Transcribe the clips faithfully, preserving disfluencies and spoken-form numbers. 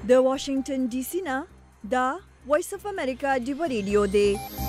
د واشنگټن ډي سي نه دا وایس اف امریکا ډیو ریډیو دی.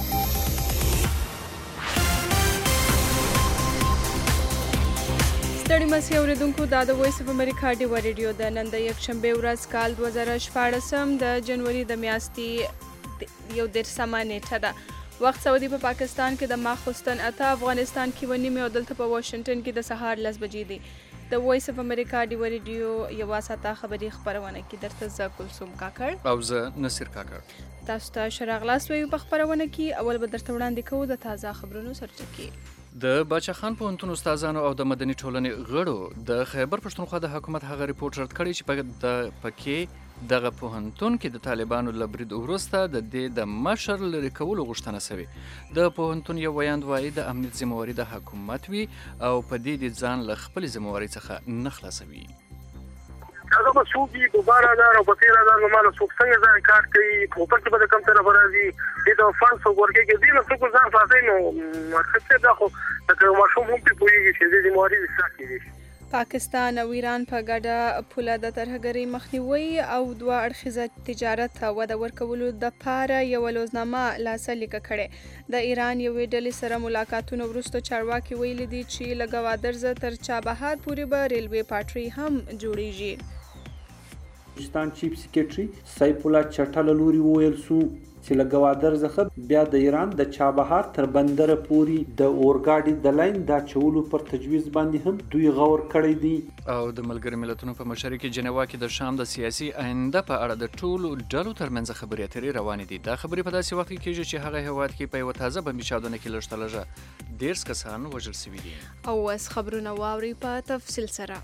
ستړي مسئ اوریدونکو، دا د وایس اف امریکا ډیو ریډیو د نن د یکشنبه ورځ کال دوه زره شپاړسم د جنوري د میاشتې یو دېرشمه نیټه ده. وخت سعودي په پاکستان کې د ماخوستن اته، افغانستان کې و نیمې او دلته په واشنګټن کې د سهار لس بجې دي. د وایس اف امریکا ډیو ریډیو یوه ساعته خبري خپرونه کې درته زه کلثوم کاکړ او زه نصیر کاکړ تاسو ته ښه راغلاست وایو په خپرونه کې. اول به درته وړاندې کوو د تازه خبرونو سرچکې. د باچا خان پوهنتون استادانو او د مدني ټولنې غړو د خیبر پښتونخوا د حکومت هغه ریپورت رد کړی چې په د پکې دغه پوهنتون کې د طالبانو له برید وروسته د دې د مشر لرې کولو غوښتنه شوې. د پوهنتون یو ویاند وایي د امنیت ذمهواري د حکومت وي او په دې د ځان له خپلې ذمهوارۍ څخه نه خلاصوي. هغه به څوک وي په بار هزار او په تېر هزار نو ماله څوک څنګه ځان کار کوي، کوپر کې به د کوم طرف راځي، دې ته فنډ څوک ورکوي، دې نه څوک ځان خلاصوي. نو ښه دا خو لکه ماشوم هم پرې پوهېږي چې دې ذمهواري دې څه کېدی. پاکستان او ایران په ګډه پوله د ترهګرۍ مخنیوي او دوه اړخیزه تجارت ته وده ورکولو دپاره یوه لوزنامه لاسلیک کړې. د ایران یوې ډلې سره ملاقاتونو وروسته چارواکي ویلي دي چې له ګوادرزه تر چابهار پورې به ریلوې پټلۍ هم جوړیږي. پاکستان چیف سیکریټري سیف الله چټه له لوري وویل سو چې له ګوادر څخه بیا د ایران د چابهار تر بندره پورې د اورګاډي د لاین د چولو پر تجویز باندې هم دوی غور کړی دی. او د ملګرو ملتونو په مشرۍ کې جنیوا کې د شام د سیاسي آینده په اړه د ټولو ډلو ترمنځ خبرې اترې روانې دي. دا خبرې په داسې وخت کې کېږي چې هغه هېواد کې په یوه تازه بمبي چاودنه کې لږ تر لږه دېرش کسان وژل شوي دي. او اوس خبرونه واورئ په تفصیل سره.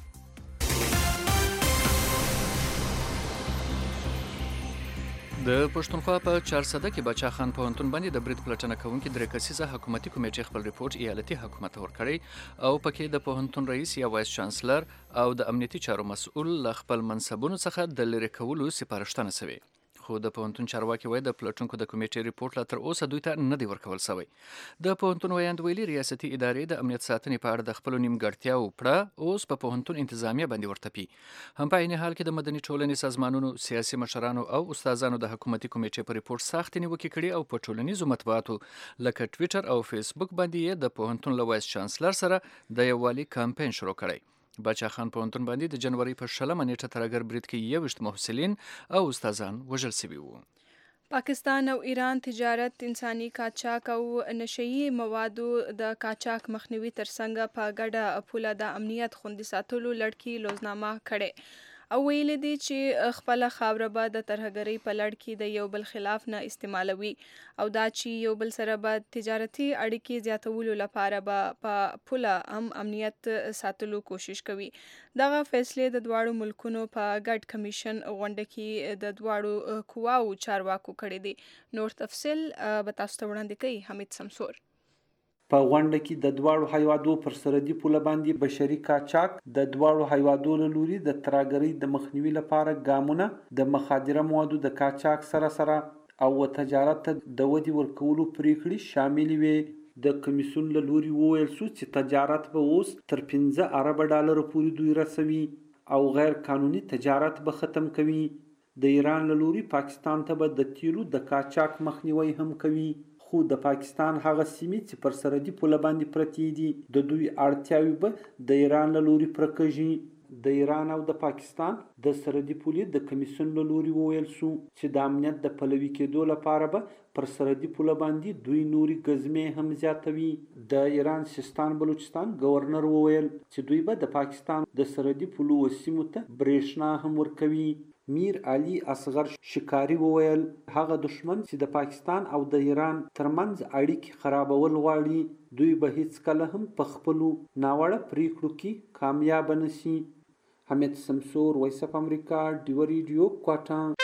د پښتونخوا په چارسده کې باچا خان پوهنتون باندې د برید پلټنه کوونکي درې کسیزه حکومتي کمیټې خپل ریپورت ایالتي حکومت ته ورکړی او پکې د پوهنتون رئیس یا وایس چانسلر او د امنیتي چارو مسؤل له خپل منصبونو څخه د لرې کولو سپارښتنه شوې. خو د پوهنتون چارواکي وایي د پلټونکو د کمیټې ریپورت لا تر اوسه دوی ته نه دی ورکول شوی. د پوهنتون ویاند ویلي ریاستي ادارې د امنیت ساتنې په اړه د خپلو نیمګړتیاوو پړه اوس په پوهنتون انتظامیه باندې ورتپي. هم په عین حال کې د مدني ټولنې سازمانونو، سیاسي مشرانو او استادانو د حکومتي کمیټې په ریپورت سختې نیوکې کړي او په ټولنیزو مطبوعاتو لکه ټویټر او فیسبوک باندې یې د پوهنتون له وایس چانسلر سره د یووالي کمپاین شروع کړی. باچا خان پوهنتون باندې د جنوري په شلمه نیټه ترهګر برید کې یوویشت محصلین او استادان وژل شوي وو. پاکستان او ایران تجارت، انساني قاچاق او نشهیي موادو د قاچاق مخنیوي ترڅنګ په ګډه پوله د امنیت خوندي ساتلو لړ کې لوزنامه کړې او ویلي دي چې خپله خاوره به د ترهګرۍ په لړ کې د یو بل خلاف نه استعمالوي او دا چې یو بل سره به تجارتي اړیکې زیاتولو لپاره به په پوله هم امنیت ساتلو کوشش کوي. دغه فیصلې د دواړو ملکونو په ګډ کمیشن غونډه کې د دواړو قواو چارواکو کړي دي. نور تفصیل به تاسو ته وړاندې کوي حمید سمسور. په غونډه کې د دواړو هیوادو پر سرحدي پوله باندې بشري قاچاق، د دواړو هیوادو له لوري د ترهګرۍ د مخنیوي لپاره ګامونه، د مخدره موادو د قاچاق سره سره او تجارت ته د ودې ورکولو پریکړې شاملې وې. د کمیسیون له لوري وویل شو چې تجارت به اوس تر پنځه اربه ډالرو پورې دوی رسوي او غیر قانوني تجارت به ختم کوي. د ایران له لوري پاکستان ته به د تیلو د قاچاق مخنیوی هم کوي. خو د پاکستان هغه سیمې چې پر سرحدي پوله باندې پرتې دي د دوی اړتیاوې به د ایران له لوري پوره کېږي. د ایران او د پاکستان د سرحدي پولې د کمیسیون له لوري وویل شو چې د امنیت د پلوي کېدو لپاره به پر سرحدي پوله باندې دوی نوري ګزمې هم زیاتوي. د ایران سیستان بلوچستان گورنر وویل چې دوی به د پاکستان د سرحدي پولو سیمو ته برېښنا هم ورکوي. میر علي اصغر شکاری وویل هغه دشمن چې د پاکستان او د ایران ترمنځ اړیکې خرابول غواړي دوی به هیڅ کله هم په خپلو ناوړه پریکړو کې کامیاب نشي. حمید سمسور، وایس اف امریکا ډیو ریډیو،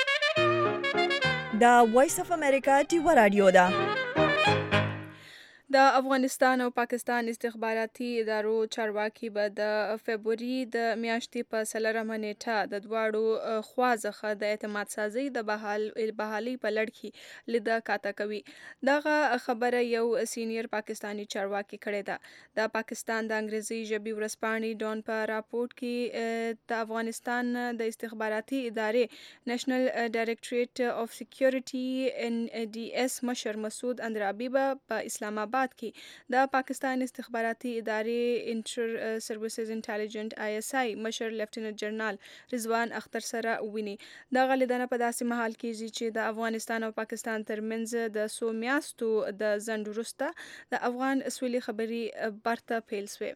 کوټا. دا وایس اف امریکا ډیو رادیو ده. د افغانستان او پاکستان استخباراتي ادارو چارواکي به د فبروري د میاشتې په څلورمه نیټه د دواړو خوا څخه د اعتماد سازۍ د بحال بحالۍ په لړ کې لیده کاته کوي. دغه خبره یو سینیر پاکستانی چارواکي کړې ده. د پاکستان د انګریزي ژبې ورځپاڼې ډون په راپورټ کې د افغانستان د استخباراتي ادارې نېشنل ډایریکټوریټ اف سکیورټي ان ډي اس مشر مسعود اندرابي به په اسلام آباد کې د پاکستان استخباراتي ادارې انټر سروسز انټيليجنت آی اس آی مشر لیفټیننټ جنرال رضوان اختر سره وویني. دغه لیدنه په داسې مهال کې چې د افغانستان او پاکستان ترمنځ د څو میاشتو د ځنډ وروسته د افغان سولې خبرې برته پیل شوې.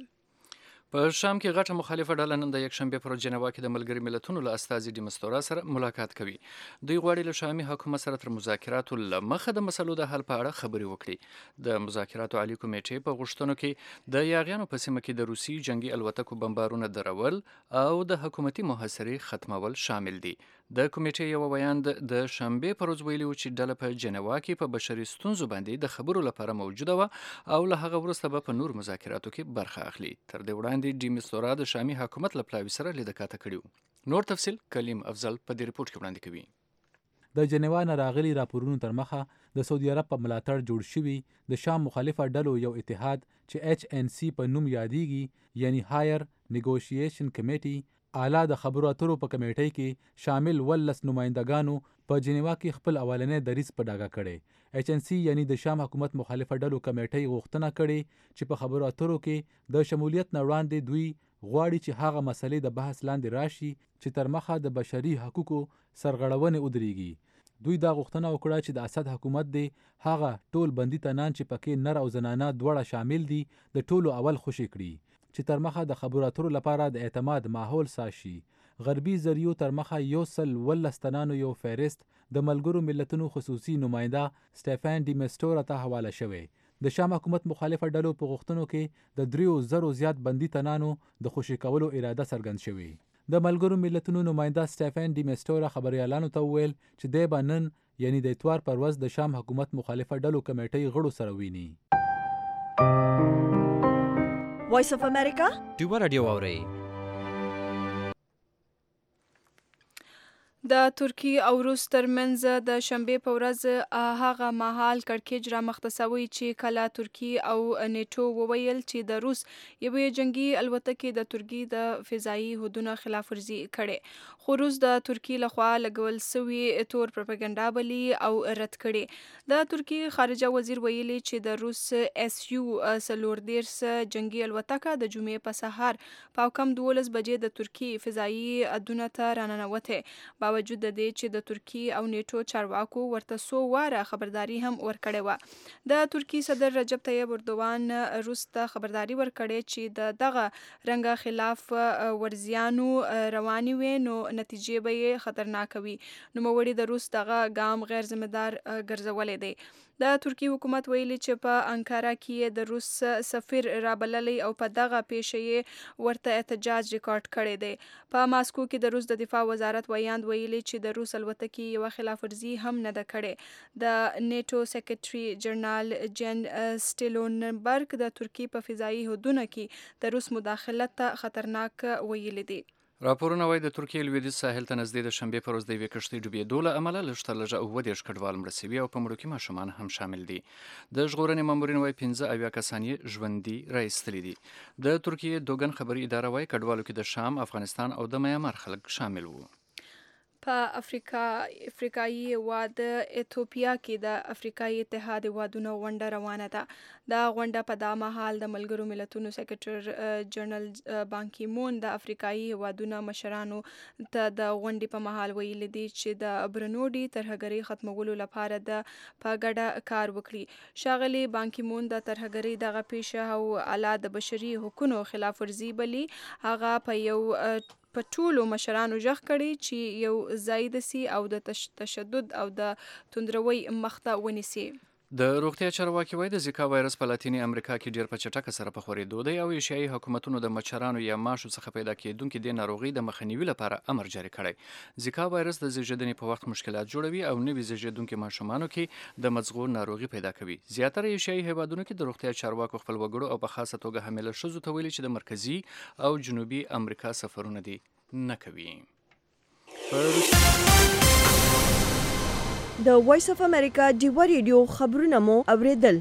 په شام کې غټه مخالفه ډله نن د یکشنبه پر جنیوا کې د ملګري ملتونو له استازي ډي مستورا سره ملاقات کوي. دوی غواړي له شامي حکومت سره تر مذاکراتو لمخه د مسلو د حل په اړه خبرې وکړي. د مذاکراتو عالی کمیټې په غوښتنو کې د یاغیانو په سیمه کې د روسي جنگي الوتکو بمبارونه درول او د حکومتي محاصرې ختمول شامل دي. د کمیټې یو ویاند د شنبه پر ورځ ویلي چې ډله په جنیوا کې په بشري ستونزو باندې د خبرو لپاره موجوده و او له هغه وروسته به په نور مذاکراتو کې برخه اخلي. تر دې وړاندې ډي مستورا د شامي حکومت له پلاوي سره لیده کاته کړي. نور تفصیل کلیم افضل په دې ریپورت کې وړاندې کوي. د جنیوا نه راغلي راپورونو تر مخه د سعودي عرب په ملاتړ جوړ شوي د شام مخالفه ډلو یو اتحاد چې ایچ ان سی په نوم یادېږي یعنی هایر نیګوشیشن کمیټي اعلی د خبرو اترو په کمیټې کې شامل ولس نمائندګانو په جنیوا کې خپل اولنې دریځ په ډاګه کړی. ایچ ان سی یعنی د شام حکومت مخالفه ډلو کمیټې غوښتنه کړې چې په خبرو اترو کې د شمولیت نه وړاندې دوی غواړي چې هغه مسلې د بحث لاندې راشي چې تر مخه د بشري حقوقو سرغړونې ودرېږي. دوی دا غوښتنه وکړه چې د اسد حکومت دی هغه ټول بندي تنان چې پکې نر او زنانه دواړه شامل دي د ټولو اول خوشي کړي چې تر مخه د خبرو اترو لپاره د اعتماد ماحول ساشي. غربي ذریعو تر مخه یو سل ولس تنانو یو فهرست د ملګرو ملتونو خصوصي نماینده سټيفن ډي مستورا ته حواله شوی. د شام حکومت مخالفه ډلو په غوښتنو کې د دریو زرو زیات بندي تنانو د خوشي کولو اراده څرګند شوی. د ملګرو ملتونو نماینده سټيفن ډي مستورا خبريالانو ته ویل چې د بنن یعنی د اتوار پر ورځ د شام حکومت مخالفه ډلو کمیټې غړو سره ویني. وایس اف امریکا ډیوبا رادیو اوري. د ترکی او روس ترمنځ د شنبه په ورځ هغه مهال کړکېچ رامخته شوی چې کله ترکی او نیټو وویل چې د روس یوې جنگي الوتکې د ترکی د فضایي حدودو خلاف ورزي کړي، خو روس د ترکی لخوا لګول شوی تور پروپاګاندا بلی او رد کړي. د ترکی خارجه وزیر ویلي چې د روس اس یو سلور دیرس جنگي الوتکه د جمعې په سهار په کم دولس بجې د ترکی فضایي حدودو ته راننوته، باوجود د دې چې د ترکی او نیټو چارواکو ورته سو واره خبرداري هم ورکړې و. د ترکی صدر رجب طیب اردوان روس ته خبرداري ورکړې چې د دغه رنګه خلاف ورزیانو رواني وي نو نتیجې به یې خطرناک وي. نوموړي د روس دغه ګام غیر ذمہ دار ګرځولې دی. د ترکی حکومت ویلي چې په انکارا کې د روس سفیر رابللی او په دغه پیښه ورته احتجاج ریکارډ کړی دی. په ماسکو کې د روس د دفاع وزارت ویاند ویلي چې د روس الوتکې یو خلاف ورزي هم نه ده کړې. د نیټو سیکریټري جنرال جن سټولنبرګ د ترکی په فضایي حدودو کې د روس مداخلت ته خطرناک ویلي دی. راپورونه وايي د ترکیې لویدیځ ساحل ته نږدې د شنبې پر ورځ د یوې کښتۍ ډوبېدو له امله لږ تر لږه اووه دېرش کډوال مړه سوي او په مړو کې ماشومان هم شامل دي. د ژغورنې مامورین وايي پنځه اویا کسان یې ژوندي راایستلي دي. د ترکیې دوګن خبري اداره وايي کډوالو کې د شام، افغانستان او د میانمار خلک شامل وو. په افریقا افریقایي هېواد ایتوپیا کې د افریقایي اتحاد هېوادونو غونډه روانه ده. دا غونډه په دا مهال د ملګرو ملتونو سیکرټر جنرال بان کی مون د افریقایي هېوادونو مشرانو ته د غونډې په مهال ویلي دي چې د برنوډي ترهګرۍ ختمولو لپاره د په ګډه کار وکړي. ښاغلي بان کی مون د ترهګرۍ دغه پیښه او اعلی د بشري حقوقو خلاف ورزي بلی هغه په یو په ټولو مشرانو ژغ کړي چې یو ځای دسي او د تشدد او د توندروي مخته ونیسي. د روغتیا چارواکي وایي د زیکا وایرس په لاتینی امریکا کې ډیر په چټکه سره په خورېدو دی او ایشیایي حکومتونو د مچرانو یا ماشو څخه پیدا کېدونکې د ناروغۍ د مخنیوي لپاره امر جاري کړی. زیکا وایرس د زیږیدنې په وخت مشکلات جوړوي او نوي زیږیدونکو ماشومانو کې د مزغو ناروغي پیدا کوي. زیاتره ایشیایي هیوادونو کې د روغتیا چارواکو خپل وګړو او په خاصه توګه حامله ښځو ته ویلي چې د مرکزي او جنوبي امریکا سفرونه دي نه کوي. د وایس اف امریکا ډیوا ریډیو خبرونه مو اوریدل.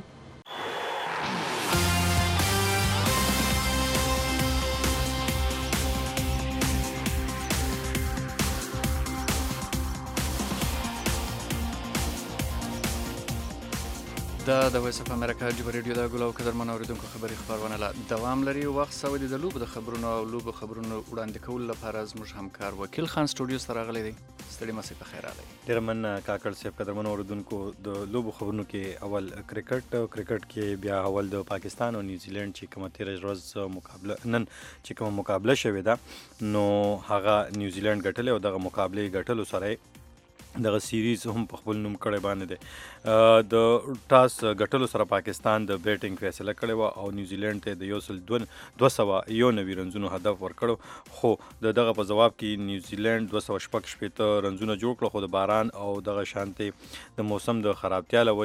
دا د وایس اف امریکا ډیوا ریډیو د ګلو قدرمن اوریدونکو خبري خبرونه لا دوام لري. وخت سوي د لوب د خبرونو او لوب خبرونو وړاندې کول لپاره زموږ همکار وکیل خان سټوډیو سره راغلی دی. ستړي مسئ په خیر راغلی. ډیر من کاکړ صاحب قدرمن اوریدونکو د لوب خبرونو کې اول کرکټ کرکټ کې بیا اول د پاکستان او نیوزیلند چې کومه تیر ورځ مقابله نن چې کومه مقابله شوې ده نو هغه نیوزیلند ګټلې او دغه مقابله ګټلو سره دغه سیریز هم په خپل نوم کړی باندې دی. د ټاس ګټلو سره پاکستان د بیټینګ فیصله کړې وه او نیوزیلند ته د یو سل دوه سوه یو نوي رنزونو هدف ورکړو خو د دغه په ځواب کې نیوزیلند دوه سوه شپږ شپېته رنزونه جوړ کړل خو د باران او دغه شانتې د موسم د خرابتیا له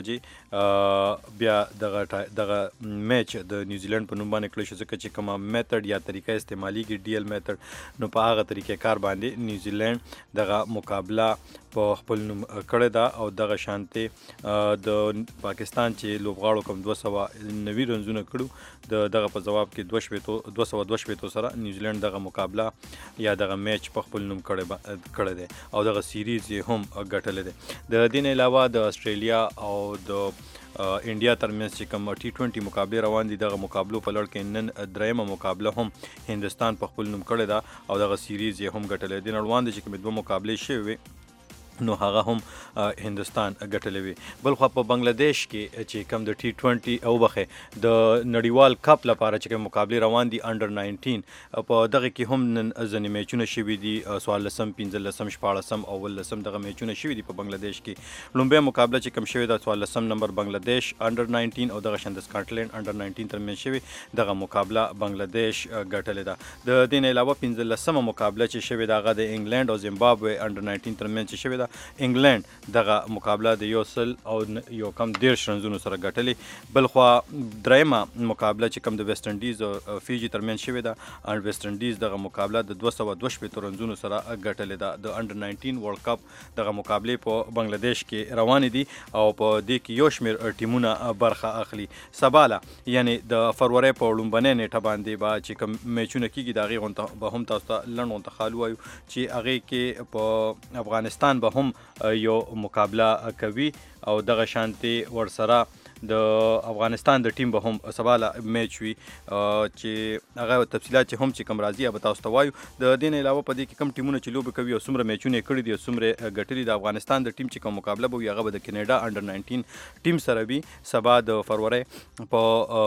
وجې بیا دغه دغه میچ د نیوزیلند په نوم باندې کړی شو ځکه چې کومه میتھډ یا طریقه استعمالیږي ډي ایل میتھډ نو په هغه طریقې کار باندې نیوزیلند دغه مقابله په خپل نوم کړی ده او دغه شانتې د پاکستان چې لوبغاړو کوم دوه سوه نوي رنزونه کړو د دغه په ځواب کې دوه شپېتو دوه سوه دوه شپېتو سره نیوزیلند دغه مقابله یا دغه میچ په خپل نوم کړی دی او دغه سیریز یې هم ګټلی دی. د دې نه علاوه د استرالیا او د انډیا ترمنځ چې کوم ټي ټوینټي مقابله روان دي دغه مقابلو په لړ کې نن دریمه مقابله هم هندستان په خپل نوم کړی ده او دغه سیریز یې هم ګټلی دی. نړوان دي چې کومې دوه مقابلې شوې وي نو هغه هم هندستان ګټلې وي. بل خو په بنگلاديش کې چې کوم د ټي ټوینټي او بخه د نړیوال کپ لپاره چې کوم مقابله روان دي انډر ناینټین په دغه کې هم نن ځنې میچونه شوي دي څوارلسم پنځلسم شپاړسم او ولسم دغه میچونه شوي دي په بنگلاديش کې. لومبه مقابله چې کوم شوی د څوارلسم نمبر بنگلاديش انډر ناینټین او دغه شند سکاټلند انډر ناینټین ترمنځ شوی دغه مقابله بنگلاديش ګټلې ده. د دې نه علاوه پنځلسمه مقابله چې شوی دغه د انګلند او زیمبابوې انډر ناینټین ترمنځ شوی ده انګلند دغه مقابله د یو سل او یو کم دیرش رنزونو سره ګټلې. بل خو درېیمه مقابله چې کوم د ویسټ انډیز او فیجي ترمنځ شوې ده او ویسټ انډیز دغه مقابله د دوه سوه دوه شپېتو رنزونو سره ګټلې ده. د انډر ناینټین ورلد کپ دغه مقابلې په بنگلاديش کې روانې دي او په دې کې یو شمېر ټیمونه برخه اخلي. سباله یعنی د فروری په لومبنۍ نیټه باندې به چې کوم میچونه کېږي د هغې به هم تاسو ته لنډ غونته خال ووایو چې هغې کې په افغانستان به هم یو مقابله کوي او دغه شانتي ورسره د افغانستان د ټیم به هم سباله میچ وي چې هغه تفصیلات چې هم چې کوم راځي به تاسو ته وایو. د دې نه علاوه په دې کې کوم ټیمونه چې لوبې کوي او څومره میچونه یې کړي دي او څومره ګټلي د افغانستان د ټیم چې کوم مقابله به وي هغه به د کینیډا انډر ناینټین ټیم سره وي سبا د فروری په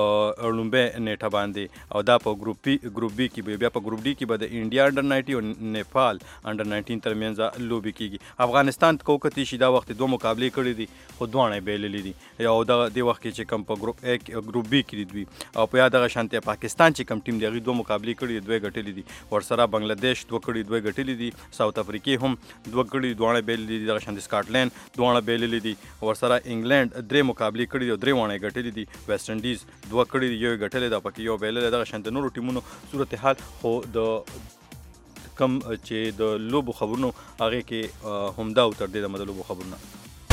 لومبۍ نیټه باندې او دا په ګروپ بي ګروپ بي کې بیا په ګروپ ډي کې به د انډیا انډر ناینټي او نیپال انډر ناینټین ترمنځ لوبې کېږي. افغانستان کو کتي شي دا وخت دوه مقابلې کړي دي خو دواړه بېللې دي او دغه دې وخت کې چې کوم په ګروپ A کې ګروپ B کې دوی او په یاد دغه شانتي پاکستان چې کوم ټیم دی هغه دوه مقابلې کړي دوه ګټلې دي ورسره بنگلاديش دوه کړي دوه ګټلې دي ساوث افریقا هم دوه کړي دوه بېللې دي دغه شانتي سکاټلند دوه بېللې دي ورسره انګلند درې مقابلې کړي دي درې وانه ګټلې دي ویسټ انډیز دوه کړي یو ګټلې ده پکې یو بېللې دغه شانتي نورو ټیمونو صورتحال خو د کم چې د لوبو خبرونو هغه کې همدا او تر دې د مدلوبو خبرونه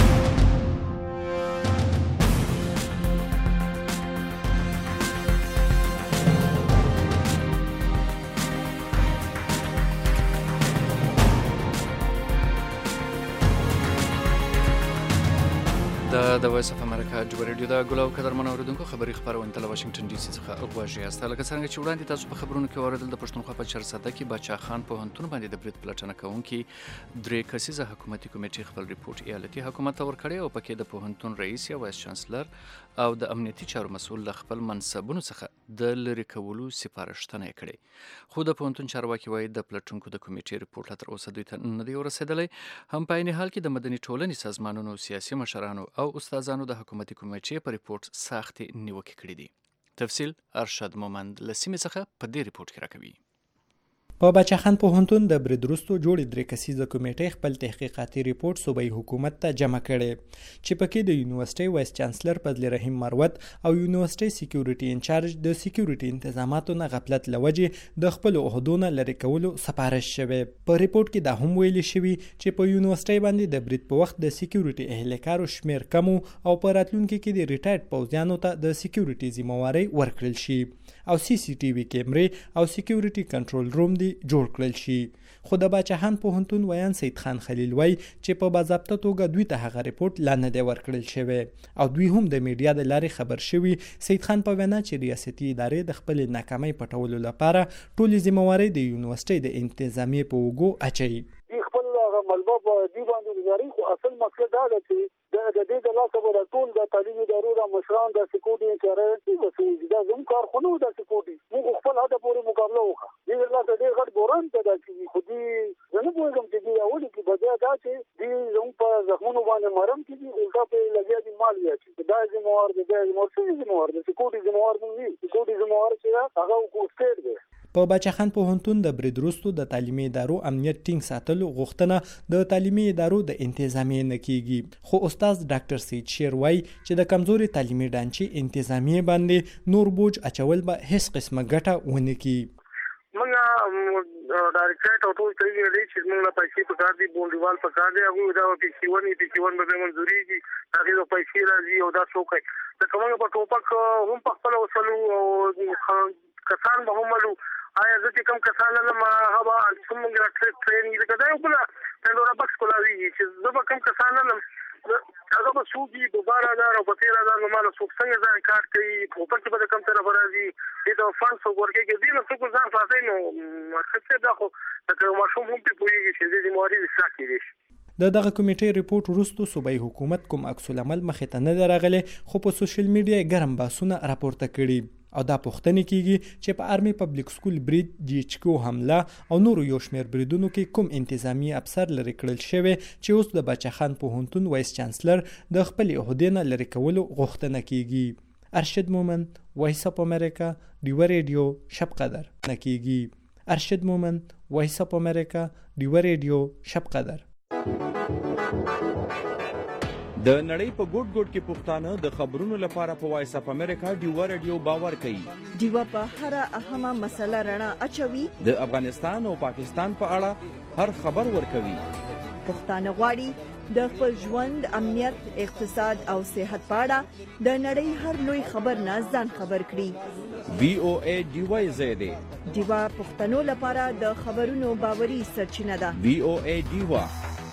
د وایس اف امریکا ډیوا ریډیو د ګلو قدرمن اوریدونکو خبري خبرونه له واشنگټن ډي سي څخه غواړي است لکه څنګه چې وړاندې تاسو په خبرونو کې اوریدل د پښتونخوا په چارسده کې باچا خان په هنتون باندې د برید پلټنه کوونکي درې کسیزه حکومتي کمیټې خپل ریپورت ایالتي حکومت ته ورکړی او پکې د پوهنتون رئیس یا وایس چانسلر او د امنیتي چارو مسؤل له خپل منصبونو څخه د لرې کولو سپارښتنه یې کړې خو د پوهنتون چارواکي وایي د پلټونکو د کمیټې رپورټ لا تر اوسه دوی ته نه دی ورسېدلی هم په عین حال کې د مدني ټولنې سازمانونو سیاسي مشرانو او استادانو د حکومتي کمیټې په رپورټ سختې نیوکې کړې دي تفصیل ارشد مومند له سیمې څخه په دې رپورټ کې راکوي په بچخان پوهنتون د بریدروستو جوړې درې کسیزه کمیټې خپل تحقیقاتي ریپورت صوبایي حکومت ته جمع کړي چې پکې د یونیورسيټي وایس چانسلر فضل رحیم مروت او یونیورسيټي سکیورټي انچارج د سکیورټي انتظاماتو نه غفلت لوجې د خپل عہدونو لري کولو سپارښت شوی په ریپورت کې دا هم ویل شوی چې په یونیورسيټي باندې د برید په وخت د سکیورټي اهلکارو شمیر کم او په راتلونکي کې د ریټایرډ پوځیانو ته د سکیورټي ذمہواری ورکړل شي او سی سی ټي وي کیمرې او سکیورټي کنټرول روم دی جوړ کړل شي خو د باچهان پوهنتون ویان سید خان خلیل وای چې په باضابطه توګه دوی ته هغه ریپورت لا نه دی ورکړل شوی او دوی هم د میډیا د لارې خبر شوی سید خان په وینا چې ریاستي ادارې د خپل ناکامۍ پټولو لپاره ټولې ذمہواری د یونیورسيټي د انتظامیې په وګو اچي خپل ملبه په دی باندې گزاري خو اصل مقصد دا دی چې د دې د لاسه به ټول د تعلیمي ادارو د مشران د سکوټي انچارج دا زموږ کارخونه د سکوټي موږ خپل هدف پورې مقابله وکړو دې د لاسه ډېر غټ بوران پیدا کېږي خو دې زه نه پوهېږم چې دې اولې کې بجای دا چې دې زموږ په زخمونو باندې مرم کېږي الټا پرې لګیا دي مال یا چې دا ذمہوار دی دا ذمہوار څه ذمہوار دی سکوټي ذمہوار نه وي سکوټي ذمہوار چې هغه حکومت دی په بچخان پوهنتون د بریدروستو د تعلیمي ادارو امنیت ټینګ ساتلو غوښتنه د تعلیمي ادارو د انتظامیې نه کیږي خو استاد ډاکټر سید شیر وای چې د کمزوري تعلیمي ډانچې انتظامیې باندې نور بوج اچول به هیڅ قسمه ګټه ونه کړي موږ ډایرکټ او ټول کوي چې موږ له پیسې په کار دي بونډیوال په کار دي هغه دا په سیونی په سیون به منځوري دي هغه د پیسې راځي او دا څوک د کومه په ټوپک هم په خپل وسلو او کسان به هم ملو آیا ځکه کوم کسان نه ما هوا څومره ټرینینګ دا یو بل پندورا بکس کولاوی چې زه به کوم کسان نه هغه به سوګي دوباره دا او په تیر دا نو مال څوک څنګه ځان کار کوي په پټ په کوم طرف راځي دې د فانس ورکه کې دي نو څوک ځان فاصله نو څه دا خو دا ماشوم هم په پوهیږي چې دې موري ساکي دي د دغه کمیټې ریپورت وروسته صوبایي حکومت کوم عکس العمل مخې ته نه درغله خو په سوشل میډیا ګرم باسونه راپورته کړي او دا پوښتنه کیږي چې په آرمي پبلک سکول برید جی ایچ کو حمله او نورو یو شمېر بریدونو کې کوم انتظامی افسر لري کړل شوی چې اوس د بچخان پوهنتون وایس چانسلر د خپل عہدې نه لري کولو غوښتنه کیږي ارشد مومند وایس اپ امریکا دیو ریډیو شب قدر نکیږي ارشد مومند وایس اپ امریکا دیو ریډیو شب قدر د نړۍ په ګوټ ګوټ کې پښتانه د خبرونو لپاره په وایس اپ امریکا ډیو رادیو باور کوي ډیو په هر اهمه مسله رڼا اچوي د افغانستان او پاکستان په اړه هر خبر ورکوي پښتانه غواړي د خپل ژوند امنیت اقتصاد او صحت په اړه د نړۍ هر لوی خبر نه ځان خبر کړي وی او ای ډیو زیډ ډیو پښتنو لپاره د خبرونو باوري سرچینه ده وی او ای ډیو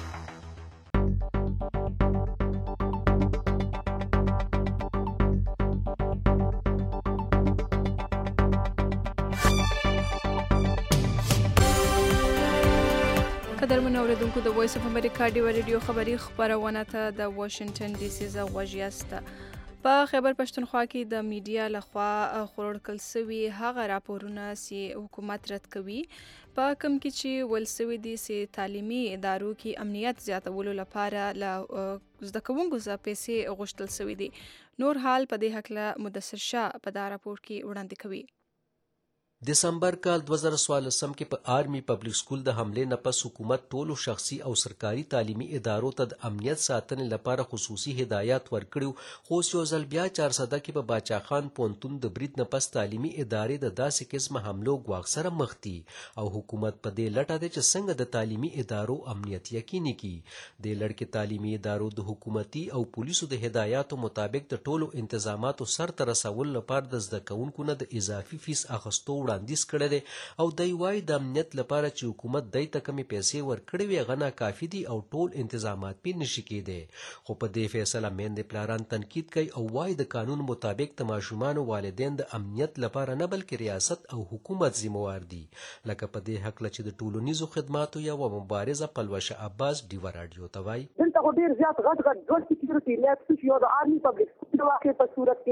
قدرمنو اوریدونکو د وایس اف امریکا ډیو ریډیو خبری خبرونه ته د واشنگټن ډي سي ز غوږیاسته په خیبر پښتونخوا کې د میډیا لخوا خورړ کل سوي هغه راپورونه سي حکومت رد کوي په کوم کې چې ولسوي دي سي تعلیمي ادارو کې امنیت زیاتولو لپاره ل زده کوونکو څخه پیسې غوښتل سوي دي نور حال په دې حق له مدثر شاه په دا راپور کې وړاندې کوي دسمبر کال دو هزار څوارلسم کې په آرمي پبلک سکول د حمله نه پس حکومت ټولو شخصي او سرکاري تعلیمي ادارو ته د امنیت ساتنې لپاره خصوصي هدایات ورکړو خو یو ځل بیا چار صده کې په باچاخان پونتون د برید نه پس تعلیمي ادارې د داسې قسم حملو غواړ سره مخ دي او حکومت په دې لټه ده چې څنګه د تعلیمي ادارو امنیت یقیني کړي د لړ تعلیمي ادارو د حکومتي او پولیسو د هدایاتو مطابق د ټولو انتظاماتو سر ته رسول لپاره د زده کوونکو نه د اضافي فیس اخستو وړاندیز کړی دی او دی وایي د امنیت لپاره چې حکومت دی ته کمې پیسې ورکړې وي هغه ناکافي دي او ټول انتظامات پې نشي کېدی خو په دې فیصله میندې پلاران تنقید کوي او وایي د قانون مطابق د ماشومانو والدین د امنیت لپاره نه بلکې ریاست او حکومت ذمہوار دي لکه په دې حق چې د ټولنیزو خدماتو یوه مبارزه پلوشه عباس ډیوه راډیو ته وایي دلته خو ډېر زیات غټ غټ ډول سکیورټي لیاقت شي او د آرمي پبلک سکول د واقع په صورت کې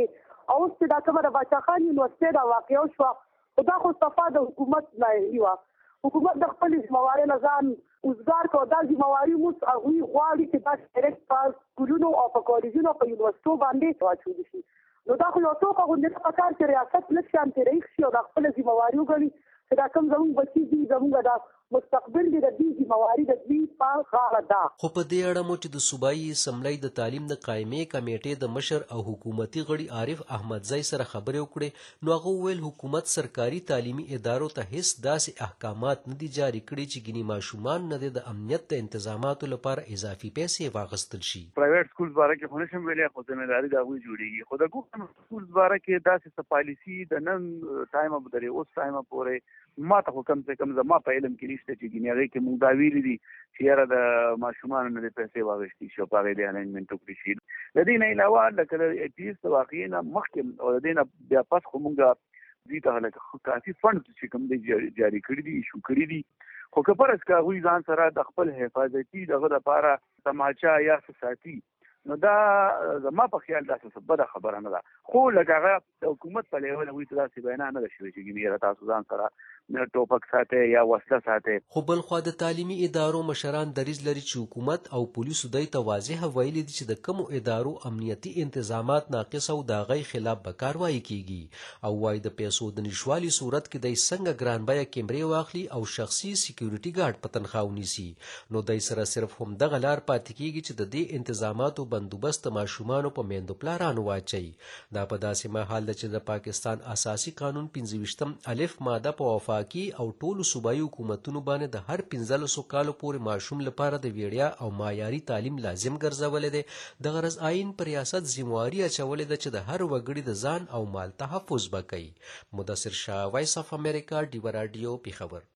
او چې دا کومه د باچا خان یونیورسيټي دا واقعو شو دا خو صفه د حکومت نه یو حکومت د خپل ذمہواری نه ځان اوسګار کو دا ذمہواری مو هغه غواړي چې دا ډایرکټ پاس کولونو او په کالجونو په یونیورسيټو باندې واچول شي نو دا خو یو څه په غونډه په کار کې ریاست لکه ترې شي او د خپل ذمہواری وګړي چې دا کوم زموږ بچي دي زموږ د مستقبل دی د دې ذمہواری د دې په غاړه ده. خو په دې اړه مو چې د صوبایي اسمبلی د تعلیم د قائمې کمیټې د مشر او حکومتي غړي عارف احمدزی سره خبرې وکړې نو هغه ویل حکومت سرکاري تعلیمي ادارو ته هیڅ داسې احکامات نه دي جاری کړي چې ګینی ماشومان نه د امنیت د تنظیماتو لپاره اضافي پیسې واغستل شي. پرایویټ سکولز باره کې خو نشم ویلې خو ځمېداري د هغوی جوړېږي خو د ګورنمنټ سکولز باره کې داسې څه پالیسي د نن ټایمه پورې اوس ټایمه پورې ما ته خو کم څه کم زما په علم کې نشته چې ګینې هغې کې موږ دا ویلي دي چې یاره د ماشومانو نه د پیسې واغېستې شي او په هغې د الاینمنټ وکړي شي. د دې نه علاوه لکه د ایپیس د واقعې نه مخکې او د دې نه بیا پس خو موږ دوی ته لکه کافي فنډ چې کوم دی جاري کړي دي ایشو کړي دي خو که فرض که هغوی ځان سره د خپل حفاظتي دغه دپاره تماچا یا څه ساتي نو دا زما په خیال داسې بده خبره نه ده خو لکه هغه د حکومت په لیول هغوی ته داسې بینا نه ده شوې چې ګینې تاسو ځان سره ټوپک ساتئ یا وسله ساتئ. خو بل خوا د تعلیمي ادارو مشران دریځ لري چې حکومت او پولیسو دوی ته واضح ویلي دي چې د کومو ادارو امنیتي انتظامات ناقص او د هغې خلاف به کاروایي کیږي او وایي د پیسو د نشوالي صورت کې دی څنګه ګران بیه کیمرې واخلي او شخصي سکیورټي ګارډ په تنخواه ونیسي نو دی سره صرف همدغه لار پاتې کیږي چې د دې انتظاماتو بندوبست ماشومانو په میندو پلارانو واچوي. دا په داسې مهال ده چې د پاکستان اساسي قانون پنځه ویشتم الف ماده په وفاقي او ټولو صوبایي حکومتونو باندې د هر پنځلسو کالو پورې ماشوم لپاره د ویړیا او معیاري تعلیم لازم ګرځولی دی. د غرض آئین پر ریاست ذمہواري اچولې ده چې د هر وګړي د ځان او مال تحفظ به کوي. مدثر شاه، وایس اف امریکا، ډیوه راډیو، پیښور.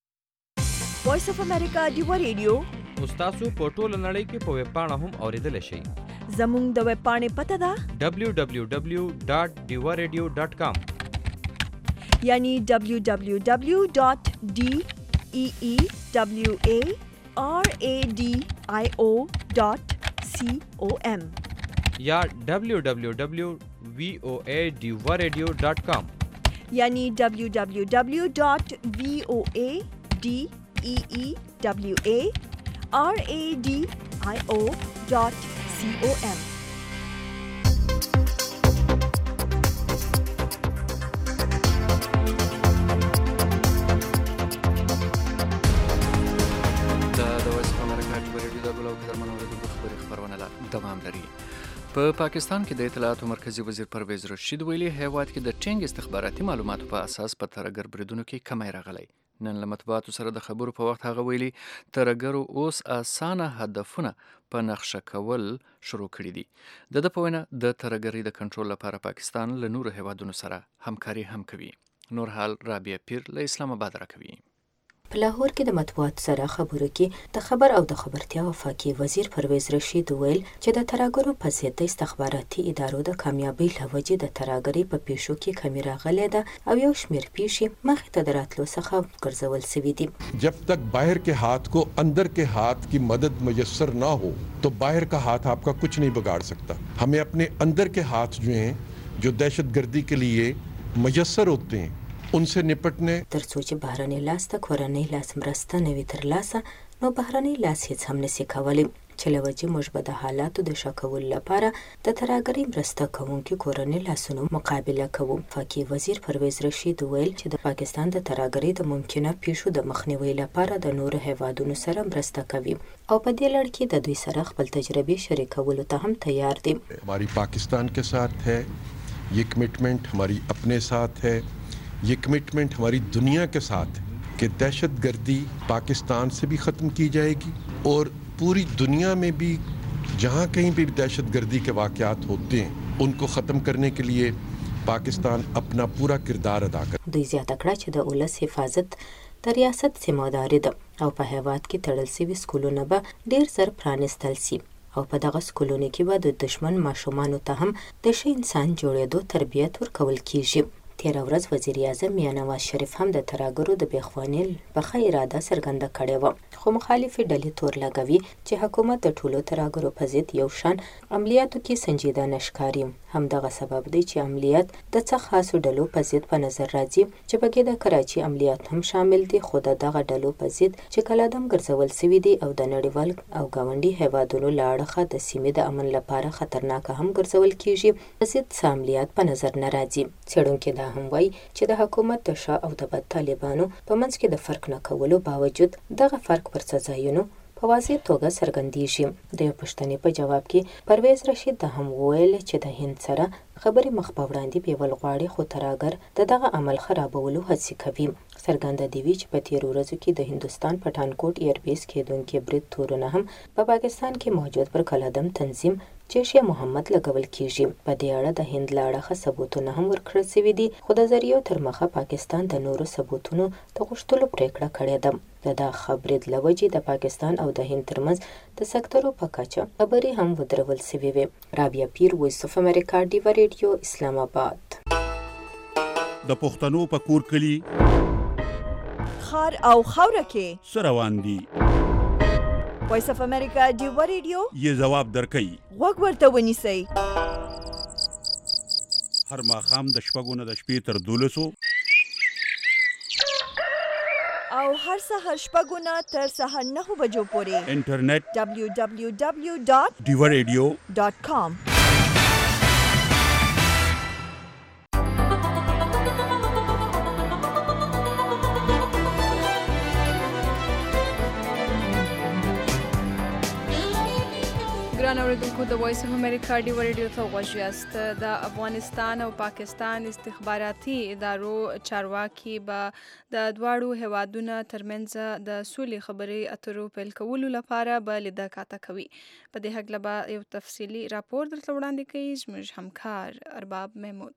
وایس اف امریکا ډیوه ریډیو تاسو په ټوله نړۍ کې په ویب پاڼه هم اوریدلی شئ. زموږ د ویب پاڼې پته ده ډبلیو ډبلیو ډبلیو ډاټ ډیوه ریډیو ډاټ کام یعنی ډبلیو ډبلیو ډبلیو ډاټ ډي ای ای ډبلیو ای آر ای ډي آی او ډاټ سی او ایم یا ډبلیو ډبلیو ډبلیو وی او ای ډیوه ریډیو ډاټ کام یعنی ډبلیو ډبلیو ډبلیو ډاټ وی او ای ډي ای ای ډبلیو ای آر ای ډي آی او ډاټ سی او ایم. دوام لري. په پاکستان کې د اطلاعاتو مرکزی وزیر پرویز رشید ویلي هیواد کې د ټینګ استخباراتي معلوماتو په اساس په ترهګر بریدونو کې کمی راغلی. نن له مطبوعاتو سره د خبرو په وخت هغه ویلي ترهګرو اوس اسانه هدفونه په نقشه کول شروع کړي دي. د ده په وینا د ترهګرۍ د کنټرول لپاره پاکستان له نورو هیوادونو سره همکاري هم کوي. نور حال رابعه پیر له اسلام آباد راکوي. په لاهور کې د مطبوعاتو سره خبرو کې د خبر او د خبرتیا وفاقي وزیر پرویز رشید ویل چې د ترهګرو په ضد د استخباراتي ادارو د کامیابۍ له وجې د ترهګرۍ په پیښو کې کمی راغلی ده او یو شمېر پیښې مخې ته د راتلو څخه ګرځول سوي دي. जब तक बाहर के हाथ को अंदर के हाथ की मदद मुयस्सर ना हो तो बाहर का हाथ आपका कुछ नहीं बिगाड़ सकता. हमें अपने अंदर के हाथ जो हैं जो दहशतगर्दी के लिए मुयस्सर होते हैं उनसे निपटने ترڅو چې بهرنی لاس ته کورنۍ لاس مرسته نه وي ترلاسه نو بهرنی لاس هیڅ هم نشي کولی چې له وجې موږ به د حالاتو د ښه کولو لپاره د ترهګرۍ مرسته کوونکي کورنۍ لاسونو مقابله کوو. وفاقي وزیر پرویز رشید ویل چې د پاکستان د ترهګرۍ د ممکنه پیښو د مخنیوي لپاره د نورو هیوادونو سره مرسته کوي او په دې لړ کې د دوی سره خپل تجربې شریکولو ته هم تیار دي. हमारी पाकिस्तान के साथ है ये कमिटमेंट, हमारी अपने साथ है ये कमिटमेंट, हमारी दुनिया के साथ है कि दहशतगर्दी पाकिस्तान से भी ख़त्म की जाएगी और पूरी दुनिया में भी जहाँ कहीं भी दहशतगर्दी के वाक़यात होते हैं उनको ख़त्म करने के लिए पाकिस्तान अपना पूरा किरदार अदा करे. دوی زیاته کړه چې د ولس حفاظت د ریاست ذمہداري ده او په هیواد کې تړل شوي سکولونه به ډېر زر پرانیستل شي او په دغه سکولونو کې به د دشمن ماشومانو ته هم د ښه انسان جوړېدو تربیت ورکول کیږي. تیره ورځ وزیر اعظم میاں نواز شریف هم د ترهګرو د بېخوانۍ په ښه اراده څرګنده کړې وه، خو مخالفې ډلې تور لګوي چې حکومت د ټولو ترهګرو په ضد یو شان عملیاتو کې سنجیده نه ښکاري. همدغه سبب دی چې عملیات د څه خاصو ډلو په ضد په نظر راځي، چې پکې د کراچي عملیات هم شامل دي، خو د دغه ډلو په ضد چې کله دم ګرځول سوي دي او د نړیوال او ګاونډي هیوادونو له اړخه د سیمې د امن لپاره خطرناکه هم ګرځول کیږي، په ضد څه عملیات په نظر نه راځي. څېړونکي دا هم وایي چې د حکومت د شاه او د بد طالبانو په منځ کې د فرق نه کولو باوجود دغه فرق پر څه ځایونو په واضح توګه څرګندېږي. د یو پوښتنې په جواب کې پرویز رشید دا هم وویل چې د هند سره خبرې مخ په وړاندې بیول غواړي، خو ترهګر د دغه عمل خرابولو هڅې کوي. څرګنده دی وی چې په تیرو ورځو کې د هندوستان پټانکوټ ایربیس کېدونکي برید تورونه هم په پاکستان کې موجود پر کلادم تنظیم جیش محمد لګول کیږي. په دې اړه د هند له اړخه ثبوتونه هم ورکړل شوي دي، خو د ذریعو تر مخه پاکستان د نورو ثبوتونو د غوښتلو پریکړه کړې ده. د دغه خبرې له وجې د پاکستان او د هند ترمنځ د سکتورو په کچه خبرې هم ودرول شوې وې. رابعه پیر، وایس اف امریکا، ډیوا ریډیو، اسلام آباد. د پښتنو په کور کلی خار او خاوره کې څه روان دي؟ وایس اف امریکا ډیوا ریډیو یې ځواب درکوي. غوږ ورته ونیسئ. هر ماښام د شپږو نه د شپې تر دولسو او هر سهار شپږو نه تر سهار نهو بجو پورې انټرنیټ ډبلیو ډبلیو ډبلیو ډاټ ډیوا ریډیو ډاټ کام. ګران اوریدونکو، د وایس اف امریکا ډیوا ریډیو ته غوږ یاست. د افغانستان او پاکستان استخباراتي ادارو چارواکي به د دواړو هیوادونو ترمنځ د سولې خبرې اترو پیل کولو لپاره به لیده کاته کوي. په دې هکله به یو تفصیلي راپور درته وړاندې کوي زموږ همکار ارباب محمود.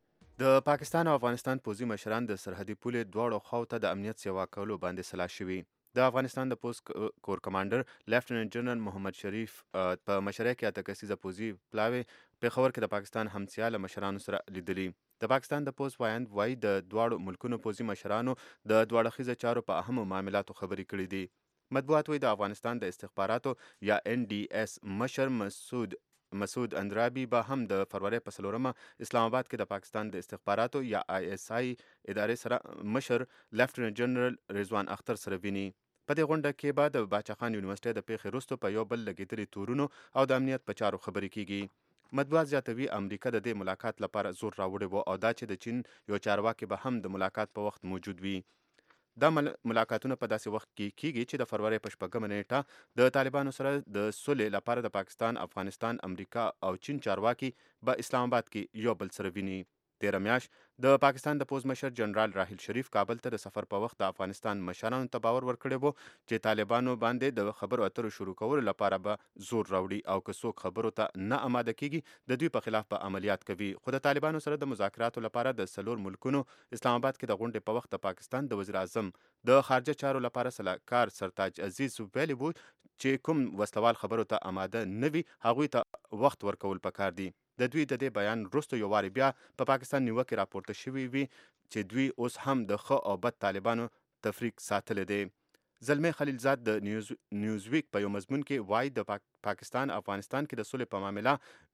د پاکستان او افغانستان پوځي مشران د سرحدي پولې دواړو خواو ته د امنیت سیوا کولو باندې سلا شوي. د افغانستان د پوست کور کمانډر لیفټیننټ جنرال محمد شریف په مشرۍ کې اته کسیزه پوځي پلاوی پېښور کې د پاکستان همسیاله مشرانو سره لیدلي. د پاکستان د پوست وایند وایي د دواړو ملکونو پوځي مشرانو د دواړه خیزه چارو په اهمو معاملاتو خبرې کړې دي. مطبوعات وایي د افغانستان د استخباراتو یا ان ډي اس مشر مسعود مسعود اندرابي به هم د فروری په څلورمه اسلام آباد کې د پاکستان د استخباراتو یا آی اس آی ادارې سره مشر لیفټیننټ جنرال رضوان اختر سره ویني. په دې غونډه کې به د باچاخان یونیورسيټۍ د پیښې وروسته په یو بل لګېدلي تورونو او د امنیت په چارو خبرې کیږي. مطبوعات زیاتوي امریکا د دې ملاقات لپاره زور راوړی و او دا چې د چین یو چارواکي به هم د ملاقات په وخت موجود وي. دا ملاقاتونه په داسې وخت کې کیږي چې د فروری په شپږمه نیټه د طالبانو سره د صلح لپاره د پاکستان، افغانستان، امریکا او چین چارواکي به اسلام آباد کې یو بل سره ویني. تیره میاشت د پاکستان د پوز مشر جنرال راحیل شریف کابل ته د سفر په وخت د افغانستان مشرانو ته باور ورکړی و چې طالبانو باندې د خبرو اترو شروع کولو لپاره به زور راوړي او که څوک خبرو ته نه آماده کیږي د دوی په خلاف به عملیات کوي. خو د طالبانو سره د مذاکراتو لپاره د څلور ملکونو اسلام آباد کې د غونډې په وخت د پاکستان د وزیر اعظم د خارجه چارو لپاره سلاکار سرتاج عزیز ویلي وو چې کوم وسلوال خبرو ته آماده نه وي هغوی ته وخت ورکول پکار دي. د دوی د دې بیان وروسته یو وارې بیا په پا پاکستان نیوکې راپورته شوي وي چې دوی اوس هم د ښه او بد طالبانو تفریق ساتلی دی. زلمی خلیلزاد د نیوز نیوزویک په یو مضمون کې وایي د پاک پاکستان افغانستان کې د سولې په معامله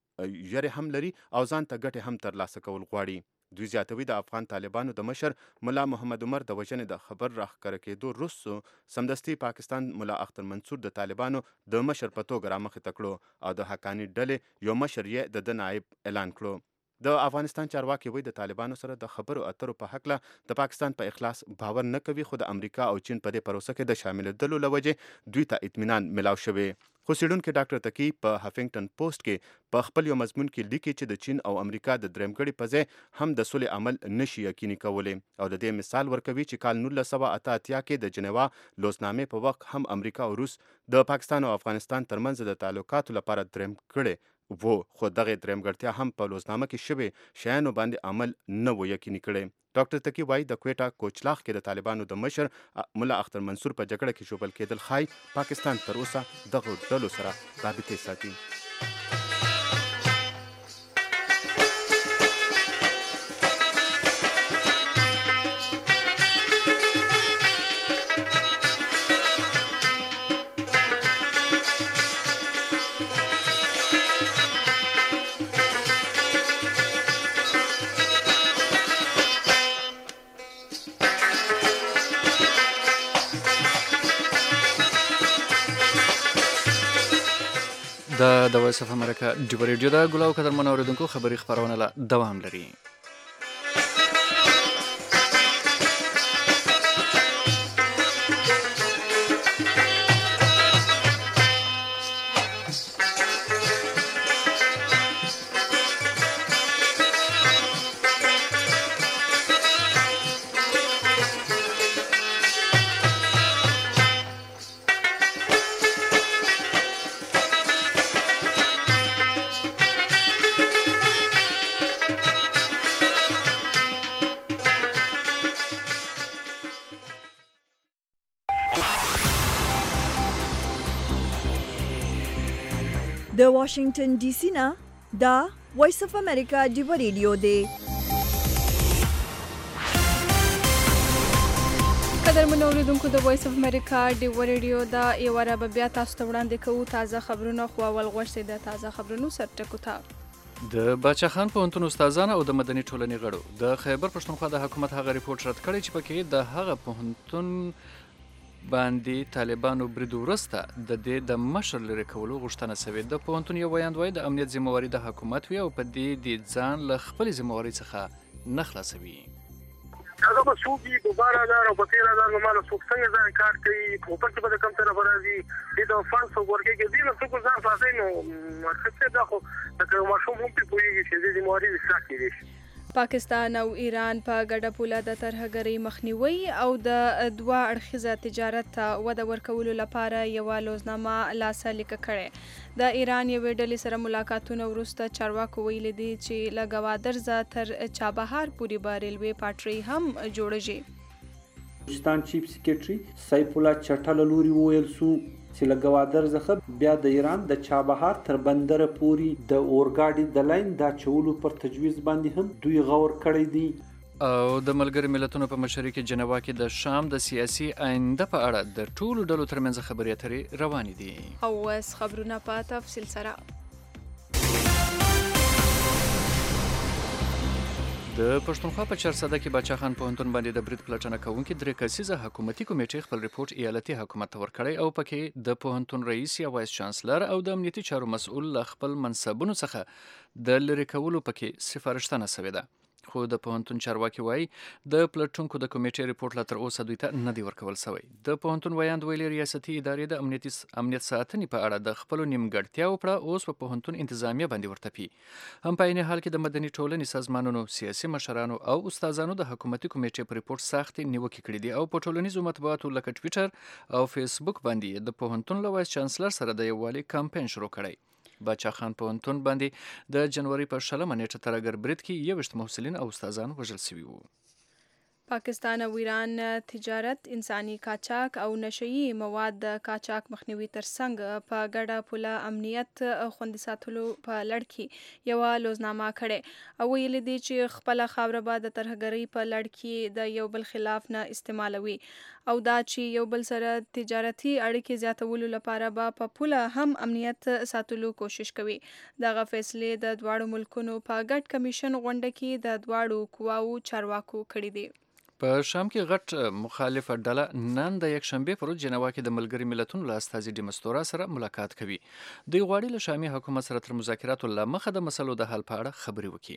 یری هم لري او ځان ته ګټې هم ترلاسه کول غواړي. دوی زیاتوي د افغان طالبانو د مشر ملا محمد عمر د وژنې د خبر راښکاره کېدو وروسته سمدستي پاکستان ملا اختر منصور د طالبانو د مشر په توګه رامخې ته کړو او د حقاني ډلې یو مشر یې د ده نایب اعلان کړو. د افغانستان چارواکي وایي د طالبانو سره د خبرو اترو په هکله د پاکستان په اخلاص باور نه کوي، خو د امریکا او چین په دې پروسه کې د شاملېدلو له وجې دوی ته اطمینان ملاو شوی. خو څېړونکي ډاکټر تقي په هفینګټن پوسټ کې په خپل یو مضمون کې لیکي چې د چین او امریکا د درېمګړي په ځای هم د سولې عمل نشي یقیني کولی او د دې مثال ورکوي چې کال نولس سوه اته اتیا کې د جنیوا لوزنامې په وخت هم امریکا او روس د پاکستان او افغانستان ترمنځ د تعلقاتو لپاره درېمګړي وو، خو دغه درېمګړتیا هم په لوزنامه کې شوې شیانو باندې عمل نه و یقیني کړی. ډاکټر تقي وایي د کویټا کوچلاخ کې د طالبانو د مشر ملا اختر منصور په جګړه کې ژوبل کېدل ښایي پاکستان تر اوسه دغو ډلو سره رابطې ساتي. د د وایس اف امریکا ډیو ریډیو دا ګلاو قدر من اوریدونکو خبري خبرونه لا دوام لري. د واشنگټن ډي سي نه دا وایس اف امریکا ډیو ریډیو دی. قدر من اوریدونکو د وایس اف امریکا ډیو ریډیو دا یو را بیا تاسو ته وړاندې کوو تازه خبرونه خو اول غوښتي د تازه خبرونو سرټکو ته. د باچاخان پوهنتون استادانو او د مدني ټولنې غړو د خیبر پښتونخوا د حکومت هغه ریپورت رد کړی چې پکې د هغه پوهنتون باندې طالبانو برید وروسته د دې د مشر لرې کولو غوښتنه شوې. د پوهنتون یو ویاند وایي د امنیت ذمهواري د حکومت وي او په دې د ځان له خپلې ذمهوارۍ څخه نه خلاصوي. هغه به څوک وي په بار هزار او په تېر هزار نو ماله څوک څنګه ځان کار کوي کوپر کې به د کوم طرف راځي دې د فنډ څوک ورکوي دې نه څوک ځان خلاصوي نو ښه دا خو لکه ماشوم هم پرې پوهېږي چې دې ذمهواري اصلاح کېدی شي. پاکستان او ایران په ګډه پوله د ترهګرۍ مخنیوي او د دوه اړخیزه تجارت ته وده ورکولو لپاره یوه لوزنامه لاسلیک کړې. د ایران یوې ډلې سره ملاقاتونه وروسته چارواکو ویلي دي چې له ګوادرزه تر چابهار پورې به ریلوې پټرۍ هم جوړیږي. بلوچستان چیف سیکریټري سیف الله چټل لوري وویل سو چې له ګوادر څخه بیا د ایران د چابهار تر بندر پوري د اورګاډي د لاین د چولو پر تجویز باندې هم دوی غور کړی دی. او د ملګری ملتونو په مشرۍ کې جنیوا کې د شام د سیاسي آینده په اړه د ټولو ډلو ترمنځ خبرې اترې روانې دي. او اوس خبرونه په تفصیل سره. د پښتونخوا په چارسده کې باچاخان پوهنتون باندې د برید پلټنه کوونکې درې کسیزه حکومتي کمیټې خپل ریپورت ایالتي حکومت ته ورکړی او پکې د پوهنتون رئیس یا وایس چانسلر او د امنیتي چارو مسؤل له خپل منصبونو څخه د لرې کولو پکې سفارشتنه شوې ده. خو د پوهنتون چارواکي وایي د پلټونکو د کمیټې ریپورت لا تر اوسه دوی ته نه دی ورکول شوی. د پوهنتون ویاند ویلي ریاستي ادارې د امنیتي امنیت ساتنې په اړه د خپلو نیمګړتیاو په اوس په پوهنتون انتظامیه باندې ورتپي. هم په عین حال کې د مدني ټولنې سازمانونو سیاسي مشرانو او استادانو د حکومتي کمیټې په ریپورت سختې نیوکې کړې دي او په ټولنیزو مطبوعاتو لکه ټویټر او فیسبوک باندې د پوهنتون له وایس چانسلر سره د یووالي کمپاین شروع کړی. باچاخان پوهنتون باندې د جنوري په شلمه نیټه ترهګر برید کې یوویشت محصلین او استادان وژل شوي وو. پاکستان او ایران تجارت، انساني قاچاق او نشئی مواد د قاچاق مخنیوي ترڅنګ په ګډه پوله امنیت خوندي ساتلو په لړ کې یوه لوزنامه کړې او ویلي دي چې خپله خاوره به د ترهګرۍ په لړ کې د یو بل خلاف نه استعمالوي او دا چې یو بل سره تجارتي اړیکې زیاتولو لپاره به په پوله هم امنیت ساتلو کوشش کوي. دغه فیصلې د دواړو ملکونو په ګډ کمیشن غونډه کې د دواړو قواو چارواکو کړي دي. په شام کې غټ مخالفه ډله نن د یکشنبې پر ورځ جنیوا کې د ملګري ملتونو له استازي ډیمستورا سره ملاقات کوي. دوی غواړي له شامي حکومت سره تر مذاکراتو له مخه د مسلو د حل په اړه خبرې وکړي.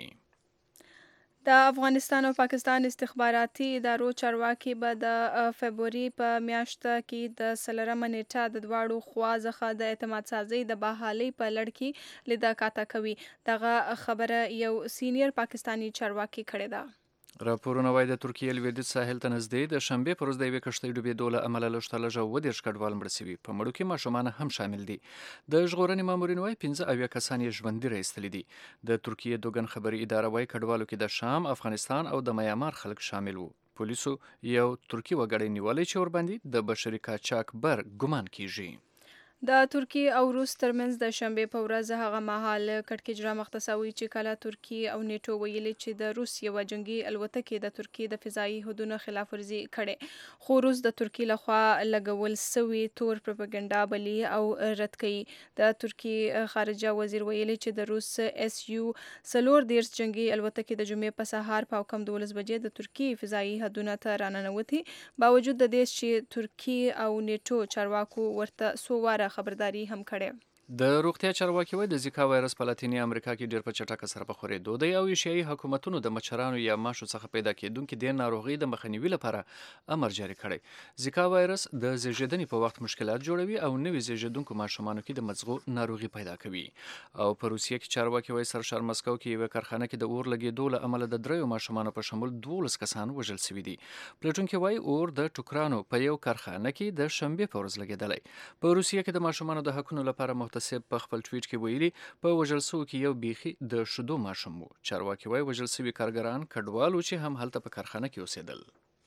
د افغانستان او پاکستان استخباراتي ادارو چارواکي به د فبروري په میاشت کې د څلورمه نیټه د دواړو خوا څخه د اعتماد سازۍ د بحالۍ په لړ کې لیدکاته کوي. دغه خبره یو سینیر پاکستانی چارواکي کړې ده. راپورونه وایي د ترکیې لویدیځ ساحل ته نږدې د شنبې پر ورځ د یوې کښتۍ ډوبېدو له امله لږ تر لږه اووه دېرش کډوال مړه شوي. په مړو کې ماشومان هم شامل دي. د ژغورنې مامورین وایي پنځه اویا کسان یې ژوندي راایستلي دي. د ترکیې دوګن خبري اداره وایي کډوالو کې د شام، افغانستان او د میامار خلک شامل وو. پولیسو یو ترکي وګړی نیولی چې ورباندې د بشري قاچاق بر ګمان کیږي. د ترکیې او روس ترمنځ د شنبې په ورځ هغه مهال کړکېچ رامخته شوی چې کله ترکیې او نیټو ویلي چې د روس یوه جنګي الوتکې د ترکیې د فضایي حدودو خلاف ورزي کړې. خو روس د ترکیې لخوا لګول سوي تور پروپاګاندا بلی او رد کړي. د ترکیې خارجه وزیر ویلي چې د روس اس یو څلور دېرش جنګي الوتکې د جمعې په سهار په کم دولس بجې د ترکیې فضایي حدودو ته راننوتې باوجود د دې چې ترکیې او نیټو چارواکو ورته څو واره خبرداري هم کړې. د روغتیا چارواکي وایي د زیکا وایرس په لاتینی امریکا کې ډېر په چټکه سره په خورېدو دی او ایشیایي حکومتونو د مچرانو یا ماشو څخه پیدا کېدونکې د ناروغۍ د مخنیوي لپاره امر جاري کړی. زیکا وایرس د زیږیدنې په وخت مشکلات جوړوي او نوي زیږیدونکو ماشومانو کې د مزغو ناروغي پیدا کوي. او په روسیه کې چارواکي وایي سرشار مسکو کې یوه کارخانه کې د اور لګېدو له امله د دریو ماشومانو په شمول دولس کسان وژل شوي دي. پلټونکي وایي اور د ټوکرانو په یو کارخانه کې د شنبې په ورځ لګېدلی. په روسیه کې د ماشومانو د حقونو لپاره محتسب په خپل ټویټ کې ویلي په وژل شوو کې یو بیخي د شیدو ماشوم و. چارواکي وایي وژل شوي کارګران کډوال و چې هم هلته په کارخانه کې اوسېدل.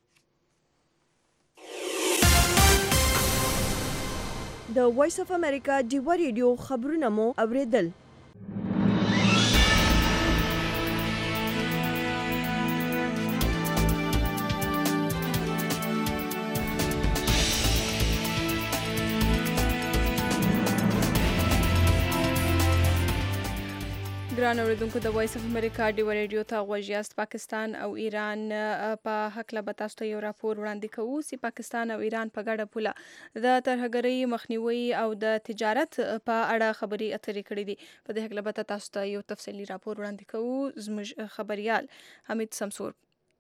د وایس اف امریکا ډیوه ریډیو خبرونه مو اوریدل. ګران اوریدونکو د وایس اف امریکا ډیوه ریډیو ته غوږ یاست. پاکستان او ایران په هکله به تاسو ته یو راپور وړاندې کوو چې پاکستان او ایران په ګډه پوله د ترهګرۍ مخنیوي او د تجارت په اړه خبرې اترې کړې دي. په دې هکله به تاسو ته یو تفصیلي راپور وړاندې کوو. زموږ خبریال حمید سمسور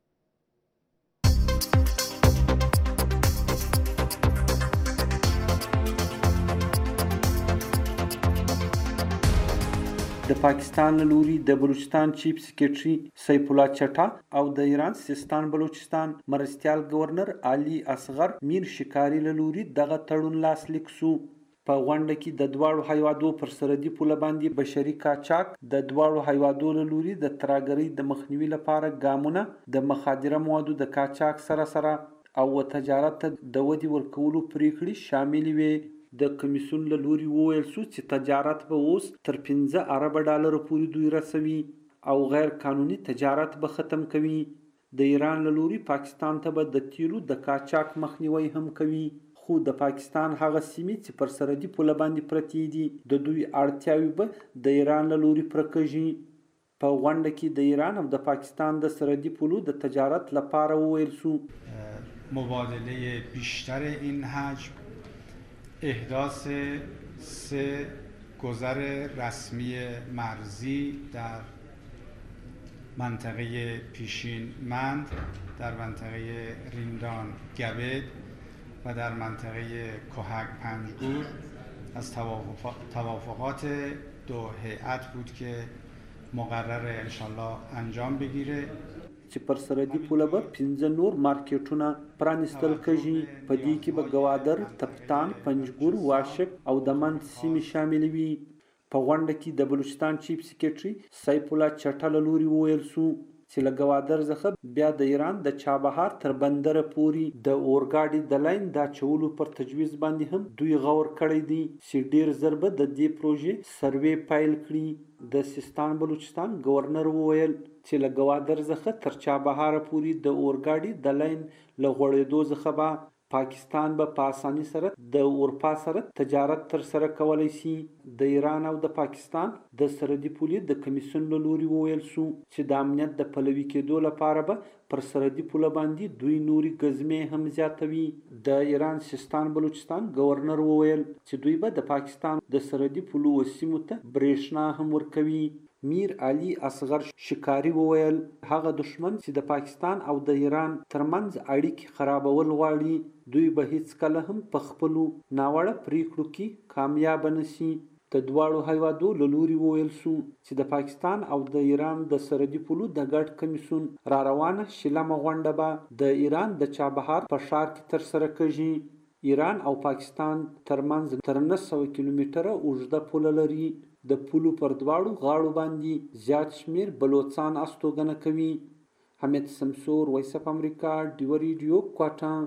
د پاکستان له لوري د بلوچستان چیف سیکریټري سیف الله چټا او د ایران سیستان بلوچستان مرستیال گورنر علي اصغر میر شکاری له لوري دغه تړون لاسلیک سو. په غونډه کې د دواړو هیوادو پر سرحدي پوله باندې بشري قاچاق د دواړو هیوادو له لوري د ترهګرۍ د مخنیوي لپاره ګامونه د مخدره موادو د قاچاق سره سره او تجارت ته د ودې ورکولو پریکړې شامل وي. د کمیسیون له لوري وویل شو چې تجارت به اوس تر پنځه اربه ډالرو پورې دوی رسوي او غیر قانوني تجارت به ختم کوي. د ایران له لوري پاکستان ته به د تیلو د قاچاق مخنیوي هم کوي. خو د پاکستان هغه سیمې چې پر سرحدي پوله باندې پرتې دي د دوی اړتیاوې به د ایران له لوري پوره کیږي. په غونډه کې د ایران او د پاکستان د سرحدي پولو د تجارت لپاره وویل شو مبادله بیشتر این حجم احداث سه گذر رسمی مرزی در منطقه پیشین مند، در منطقه ریندان گبد و در منطقه کهک پنجگور از توافقات دو هیئت بود که مقرر انشالله انجام بگیره. چې پر سرحدي پوله به پنځه نور مارکیټونه پرانیستل کېږي. په دې کې به ګوادر، تپتان، پنجګور، واشک او د مند سیمې شامل وي. په غونډه کې د بلوچستان چیف سیکریټري سیف الله چټا له لوري وویل شو چې له ګوادر څخه بیا د ایران د چابهار تر بندره پورې د اورګاډي د لاین د اچولو پر تجویز باندې هم دوی غور کړی دی چې ډیر ژر به د دې پروژې سروې پیل کړي. د سیستان بلوچستان گورنر وویل چې له ګوادر څخه تر چابهار پورې د اورګاډي د لاین له غوړېدو څخه به پاکستان به په اساني سره د اروپا سره تجارت تر سره کولای شي. د ایران او د پاکستان د سرحدي پولې د کمیسیون له لوري وویل شو چې د امنیت د پلوي کېدو لپاره به پر سرحدي پوله باندې دوی نوري ګزمې هم زیاتوي. د ایران سیستان بلوچستان گورنر وویل چې دوی به د پاکستان د سرحدي پولو سیمو ته برېښنا هم ورکوي. میر علي اصغر شکاری وویل هغه دشمن چې د پاکستان او د ایران ترمنځ اړیکې خرابول غواړي دوی به هیڅ کله هم په خپلو ناوړه پریکړو کې کامیاب نشي. د دواړو هیوادو له لوري وویل شو چې د پاکستان او د ایران د سرحدي پولو د ګډ کمیسیون را روانه شلمه غونډه به د ایران د چابهار په ښار کې ترسره کیږي. ایران او پاکستان ترمنځ تر نه سوه کیلومتره اوږده پوله لري. د پولو پر دواړو غاړو باندې زیات شمیر بلوڅان استوګنه کوي. حمید سمسور، وایس اف امریکا، ډیوه ریډیو، کوټه.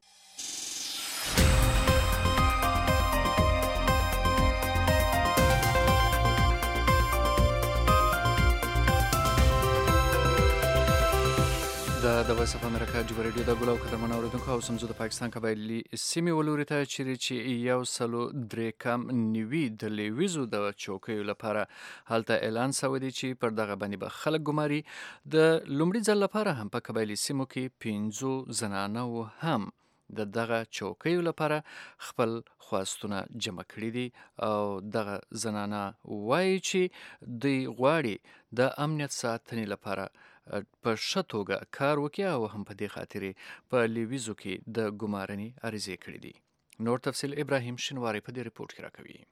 د وایس اف امریکا ډیوه ریډیو د ګلو قدرمن اوریدونکو او سمزو د پاکستان قبایلي سیمې ولوري ته چیرې چې یو سلو درې کم نیوي د لیویزو د چوکیو لپاره هلته اعلان شوی دی چې پر دغه باندې به خلک ګماري. د لومړي ځل لپاره هم په قبایلي سیمو کې پنځو زنانو هم د دغه چوکیو لپاره خپل خواستونه جمع کړي دي او دغه زنانه وایي چې دوی غواړي د امنیت ساتنې لپاره په ښه توګه کار وکړي او هم په دې خاطرې په لیویزو کې د ګمارنې عریضې کړي دي. نور تفصیل ابراهیم شینواری په دې رپورټ کې راکوي.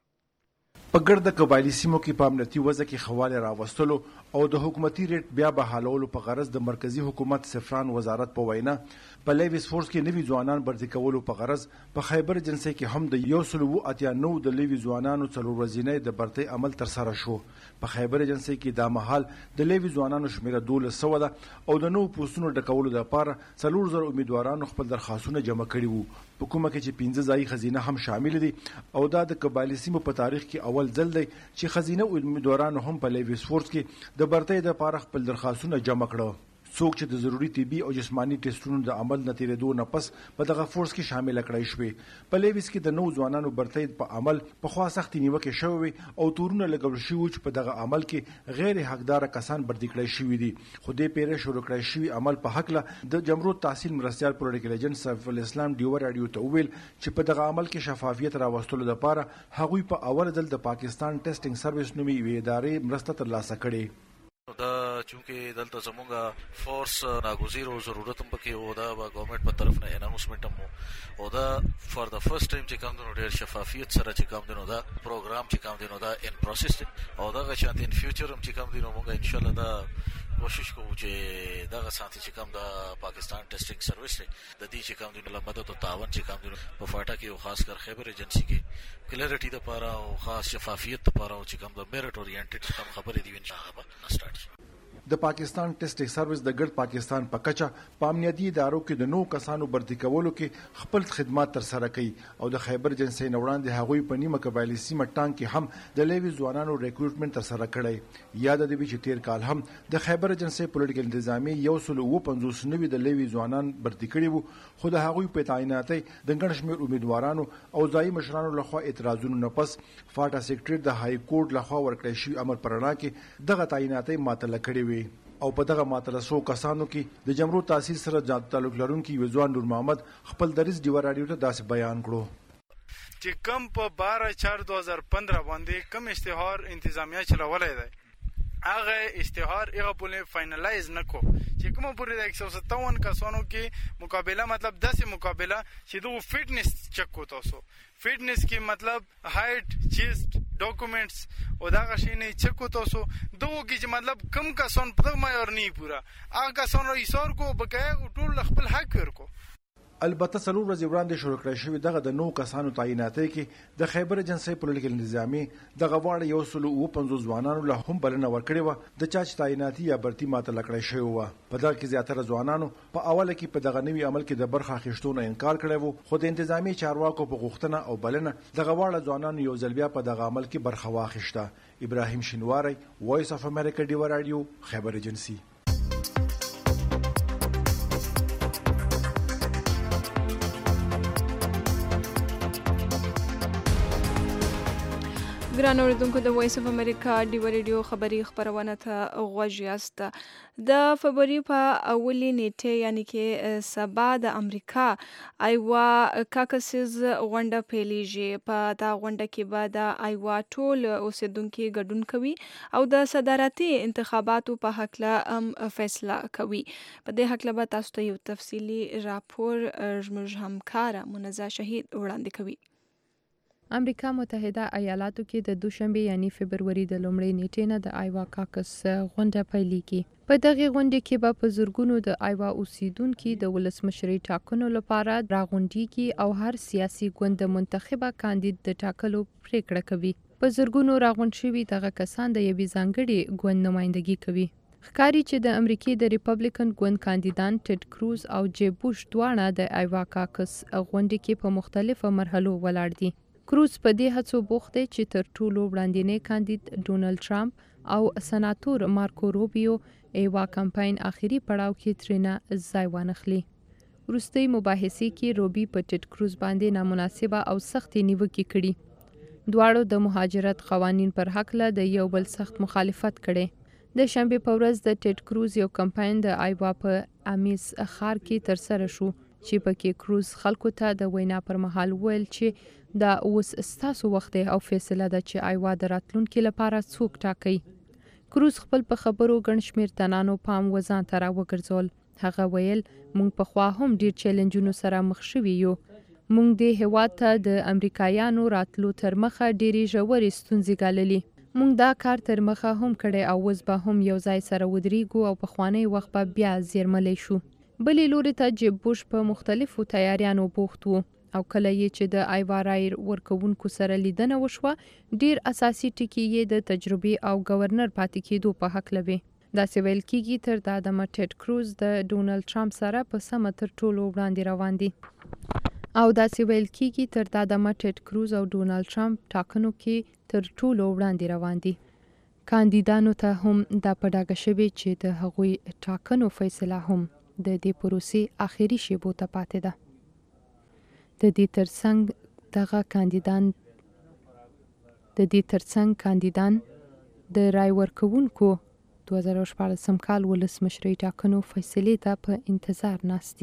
په ګرده قبایلي سیمو کې په امنیتي وضع کې خواله راوستلو او د حکومتي ریټ بیا بحالولو په غرض د مرکزی حکومت سفران وزارت په وینا په لیویس فورس کې نوي ځوانان برتي کولو په غرض په خیبر ایجنسي کې هم د یو سل او اتیا نو د لیوي ځوانانو څلور ورځې د برتي عمل تر سره شو. په خیبر ایجنسي کې د مهال د لیوي ځوانانو شمیره دولس سو ده او د نو پوسټونو ډکولو لپاره څلور زره امیدوارانو خپل درخواستونه جمع کړي وو. په کومه کې چې پنځه ځای خزینه هم شامل دي او دا د قبایلي سیمو په تاریخ کې اول ځل دی چې خزینه امیدوارانو هم په لیویس فورس کې د برتۍ د پاره خپل درخواستونه جمع کړه. څوک چې د ضروری طبي او جسمانی ټیسټونو د عمل نه تیرېدو نه پس په دغه فورس کې شامل کړای شوې. په لیویس کې د نو ځوانانو برتۍ په عمل په خوا سختي نیوکه شوی او تورونه لګول شوی چې په دغه عمل کې غیر حقدار کسان برتي کړای شوی دي. خو دې پیره شروع کړای شوی عمل په حق له د جمهوریت تحصیل مرستيال پولیټیکل ایجنټ سیف الاسلام ډیو رادیو ته ویل چې په دغه عمل کې شفافیت راوستلو لپاره هغوی په اول ځل د پاکستان ټیسټینګ سرویس نومي وی ادارې مرسته ترلاسه کړې. دا چونکه دلته زمونږه فورس ناګزیر او ضرورت هم پکې و دا به ګورنمنت په طرف نه اناونسمنت هم او دا فار د فرست ټایم چې کوم دنو ډیر شفافیت سره چې کوم دنو دا پروګرام چې کوم دنو دا ان پروسس او دا چې ان فیوچر هم چې کوم دنو موږ ان شاء الله دا کوشش کوو چې دغه ساتي چې کوم د پاکستان ټیسټینګ سرویس دی د دې چې کوم دنو لمدد او تعاون چې کوم دنو په فاټا کې او خاص کر خیبر ایجنسی کې کلیریټي د لپاره او خاص شفافیت لپاره او چې کوم د میرټ اورینټډ کوم خبرې دی ان شاء الله سٹارټ د پاکستان ټیسټینګ سرویس د ګرد پاکستان په کچه په امنیتي ادارو کې د نو کسانو برتي کولو کې خپل خدمات تر سره کوي او د خیبر ایجنسي نوړاندې هغوی په نیمه قبایلي سیمه ټانګ کې هم د لیوي ځوانانو ریکروټمنټ تر سره کړی. یاد دی چې تیر کال هم د خیبر ایجنسي پولیټیکل انتظامی یو سل او پنځوس نوي د لیوي ځوانان برتي کړي وو خو د هغوی په تعیناتي د ګڼ شمېر امیدوارانو او ځایي مشرانو لخوا اعتراضونو نه پس فاټا سیکریټری د های کورټ لخوا ورکړی شوی امر پرنا کې دغه تعیناتي معطل کړي وي او په دغه ماتلسو کسانو کې د جمهوریت تحصیل سره تعلق لرونکي وزوان نور محمد خپل دریس ډیو رادیو ته داسې بیان کړو چې کم په بارہ چار دو هزار پندرہ باندې کم اشتهار انتظامیه چلولای دی هغه اشتهار هغه په فائنلایز نکو چې کوم پورې د ایک سو ستاون کسانو کې مقابله مطلب داسې مقابله چې دغه فټنس چک کو تاسو فټنس کې مطلب هایټ چیست ډاکومېنټس او دا غشینه چک کو تاسو دغه کې چې مطلب کم کسان په دغه معیار نه پورا هغه کسان ایثار کو بقای ټول خپل حق ورکو. البته څلور ورځې وړاندې شروع کړی شوی دغه د نو کسانو تعیناتي کې د خیبر ایجنسي پولیټیکل انتظامی دغه واړه یو سل او پنځوس ځوانانو له هم بلنه ورکړې و د چا چې تعیناتي یا برتي ماته لکړی شوی و. په دغه کې زیاتره ځوانانو په اوله کې په دغه نوي عمل کې د برخه اخیستو نه انکار کړی وو خو د انتظامی چارواکو په غوښتنه او بلنه دغه واړه ځوانانو یو ځل بیا په دغه عمل کې برخه واخیسته. ابراهیم شینواری وایس اف امریکا ډیو رادیو خیبر ایجنسي. ګران اوریدونکو د وایس اف امریکا ډیو رادیو خبری خبرونه ته غوږ یاست. د فبرवरी په اولي نیټه یعنی کې سبا د امریکا ایوا کاکسز غونډه پیلیږي. په دا غونډه کې به د ایوا ټول اوسیدونکو ګډون کوي او د صدارتي انتخاباتو په حق له هم فیصله کوي. په دې حق له تاسو ته یو تفصیلی راپور زموږ همکار منزه شهید وړاندې کوي. امریکا متحده ایالاتو کې د دوشنبه یعنی فبرवरी د لومړۍ نیټې نه د ایوا کاکس غونډه پیلېږي. په دغه غونډه کې به په زورګونو د ایوا اوسیدونکو د ولسمشرۍ ټاکنو لپاره راغونډيږي او هر سیاسي ګوند د منتخبه کاندید د ټاکلو پریکړه کوي. په زورګونو راغونډ شوي دغه کسان د یوې ځانګړي ګوند نمائندګي کوي. ښکاري چې د امریکای د ریپبلیکن ګوند کاندیدان ټیډ کروز او جی بوش دواړه د ایوا کاکس غونډه کې په مختلفو مرحلو ولاړ دي. کروز په دې هڅو بوخت دی چې تر ټولو وړاندینی کاندید ډونالد ټرمپ او سناتور مارکو روبیو ایوا کمپاین اخیری پړاو کې ترنه ځای وانخلي. وروستۍ مباحثې کې روبي په ټیډ کروز باندې نامناسبه او سختې نیوکې کړي. دواړو د مهاجرت قوانین پر حق له د یو بل سخت مخالفت کړي. د شنبه په ورځ د ټیډ کروز یو کمپاین د ایوا په امیس ښار کې تر سره شو چې پکې کروز خلکو ته د وینا پر مهال ویل چې دا اوس ستاسو وخت دی او فیصله ده چې ایوا د راتلونکي لپاره څوک ټاکي. کروز خپل په خبرو ګڼ شمېر تنانو پام وزان ته راوګرځول. هغه ویل موږ پخوا هم ډیر چیلنجونو سره مخ شوي یو. موږ د هیواد ته د امریکایانو راتلو تر مخه ډېرې ژورې ستونزې ګاللې. موږ دا کار تر مخه هم کړی او اوس به هم یو ځای سره ودرېږو او پخوانی وخت به بیا زیرملی شو. بلې لوري ته جیب بوش په مختلفو تیاریانو بوخت و او کله یې چې د ایوا رای ورکوونکو سره لیدنه وشوه ډیر اساسي ټکي یې د تجربې او گورنر پاتې کېدو په هکله وې. داسې ویل کېږي تر دا دمه ټیډ کروز د ډونالډ ټرمپ سره په سمه تر ټولو وړاندې روان دي او داسې ویل کېږي تر دا دمه ټیډ کروز او ډونالډ ټرمپ ټاکنو کې تر ټولو وړاندې روان دي. کاندیدانو ته هم دا په ډاګه شوې چې د هغوی ټاکنو فیصله هم د دې پروسې آخري شیبو ته پاتې ده. د دې ترڅنګ دغه کاندیدان د دې ترڅنګ کاندیدان د رای ورکوونکو دوه زره شپاړسم کال ولسمشرۍ ټاکنو فیصلې ته په انتظار ناست دي.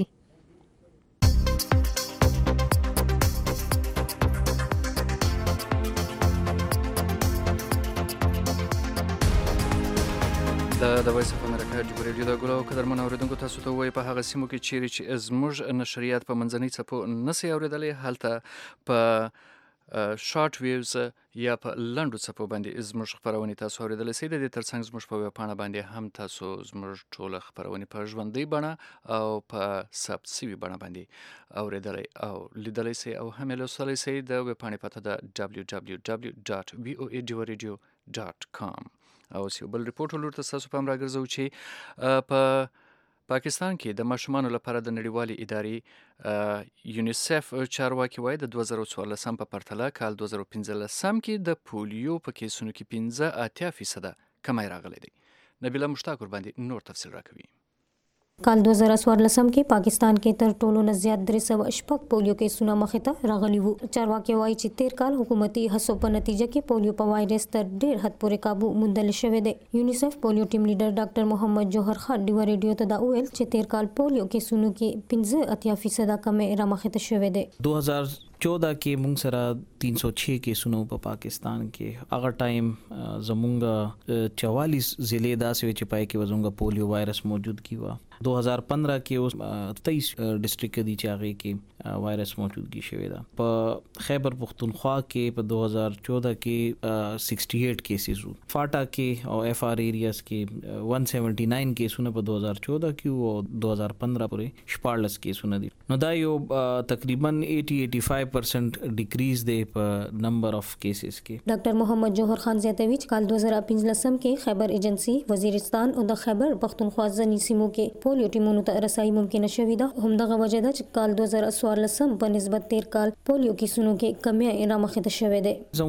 د د وایس اف امریکا جګو ریډیو د ګلو قدرمن اوریدونکو تاسو ته وایي په هغه سیمو کې چیرې چې زموږ نشریات په منځنۍ څپو نسي اوریدلی هلته په شارټ ویوز یا په لنډو څپو باندې زموږ خپرونې تاسو اوریدلی سئ. د دې ترڅنګ زموږ په ویبپاڼه باندې هم تاسو زموږ ټوله خپرونې په ژوندۍ بڼه او په ثبت سوي بڼه باندې اوریدلی او لیدلی سئ او هم یې لوستلی سئ. د ویبپاڼې پته ده ډبلیو ډبلیو ډبلیو ډاټ وی او ای ډیو ریډیو ډاټ کام. او یو بل ریپورټ ولور ته تاسو پام راګرځو چې په پاکستان کې د ماشومانو لپاره د نړیوالې ادارې یونیسف چارواکي وایي د دوه زره څوارلسم په پرتله کال دوه زره پنځلسم کې د پولیو په کیسونو کې پنځه اتیا فیصده کمی راغلی دی. نبیله مشتاق ورباندې نور تفصیل راکوي. کال دوه زره څوارلسم کې پاکستان کې تر ټولو نه زیات درې سوه شپږ پولیو کیسونه مخې ته راغلي وو. چارواکي وایي چې تیر کال حکومتي هڅو په نتیجه کې پولیو په وایرس تر ډیر حد پورې قابو موندل شوی دی. یونیسف پولیو ټیم لیډر ډاکټر محمد جوهر خان ډیو ریډیو ته دا ویل چې تیر کال پولیو کیسونو کې پنځه اتیا فیصده کمی را مخې ته شوی دی. دو هزار چودہ کې موږ سره تین سو چھ کیسونو په پاکستان کې هغه ټایم زمونږ چوالیس ضلع داسې چې پای کې زمونږ پولیو وایرس موجود کی و. دو هزار پندرہ کې اوس تیئیس ډسټریکټ دي چې هغه کې وایرس موجودګي شوی ده. په خیبر پختونخوا کې په دو هزار چودہ کې سکسٹی ایٹ کیسز وو. فاټا کې او اف آر ایریاز کې ون سیونٹی نائن کیسونه په دو هزار چودہ کې او دو هزار پندرہ پورې شپاړلس کیسونه دي. نو دا یو تقریبا اسی پچاسی پرسنٹ ډیکریز دی په نمبر اف کیسز کې. ډاکټر محمد جوهر خان زیاتوي چې کال دوه زره پنځلسم کې خیبر ایجنسی وزیرستان او د خیبر پختونخوا ځینې سیمو کې پولیو ټیمونو ته رسایي ممکنه شوې ده. همدغه وجه ده چې کال دوه زره څوارلسم په نسبت تیر کال پولیو کیسونو کې کمی را مخې ته شوې ده.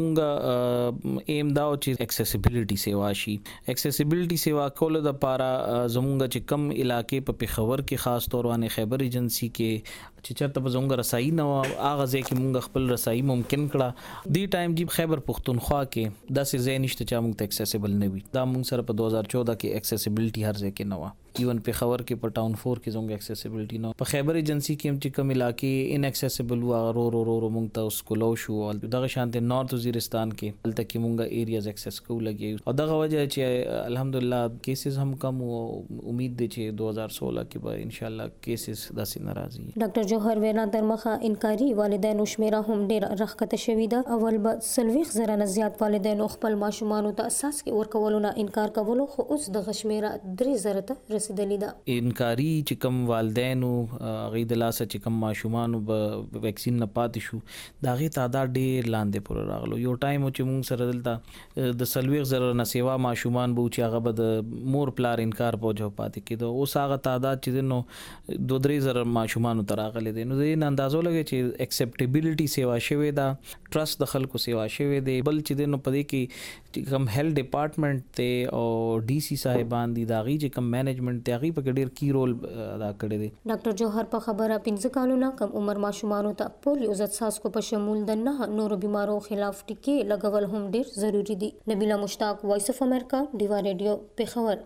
زموږ ایم دا چې اکسیسیبিলিټي سیوا شي. اکسیسیبিলিټي سیوا کول د پاره زموږ چې کم علاقې په پیښور کې خاص تور باندې خیبر ایجنسی کې چې چرته به زموږ رسایي نه هغه ځای کې موږ خپل رسایي ممکن کړه. دی ټایم جی خیبر پختونخوا کې داسې ځای نشته چې موږ ته اکسیسیبل نه وي. دا موږ سره په دو هزار چودہ کې اکسیسیبিলিټي هر ځای کې نه و. ایون پیښور کې په ټاون فور کې زموږ اکسیسیبিলিټي نه. په خیبر ایجنسی کې هم چې کوم علاقې ان اکسیسیبل و رو رو رو موږ ته سکولو شو. دغه شانته نارث وزیرستان کې هلته کې موږ ایریاز اکسس کو لګي او دغه وجه چې الحمدلله کیسز هم کم او امید دي چې دو هزار سولہ کې به ان شاء الله کیسز داسې ناراضي. ډاکټر جوهر وینا تر مخه انکاري والدینو شمیره هم ډیر راښکته شوې ده. اول به څلوېښت زره نه زیات والدینو خپل ماشومانو ته اساس کې ورکولو نه انکار کولو خو اوس دغه شمیره درې زره ته رسیدلې ده. انکاري چې کم والدینو هغوی د لاسه چې کم ماشومانو به ویکسین نه پاتې شو د هغې تعداد ډېر لاندې پورې راغلو. یو ټایم و چې موږ سره دلته د څلوېښت زره نه سیوا ماشومان به و چې هغه به د مور پلار انکار په وجه پاتې کېده. اوس هغه تعداد چې دی نو دوه درې زره ماشومانو ته راغلی دی. نو د دې نه اندازو لګی چې اکسیپټیبیلیټي سیوا شوې ده، ټرست د خلکو سیوا شوې دی. بل چې دی نو په دې کې کم هیلث ډپارټمنټ دی او ډي سي صاحبان دي د هغې چې کم مینجمنټ دی هغې پکې ډېر کی رول ادا کړی دی. ډاکټر جوهر په خبره پنځه کالونه کم عمر ماشومانو ته پولیو ضد څاڅکو په شمول د نه نورو بیمارو خلاف ټیکې لګول هم ډېر ضروری دي. نبیله مشتاق، وایس اف امریکا، ډیوا ریډیو، پیښور.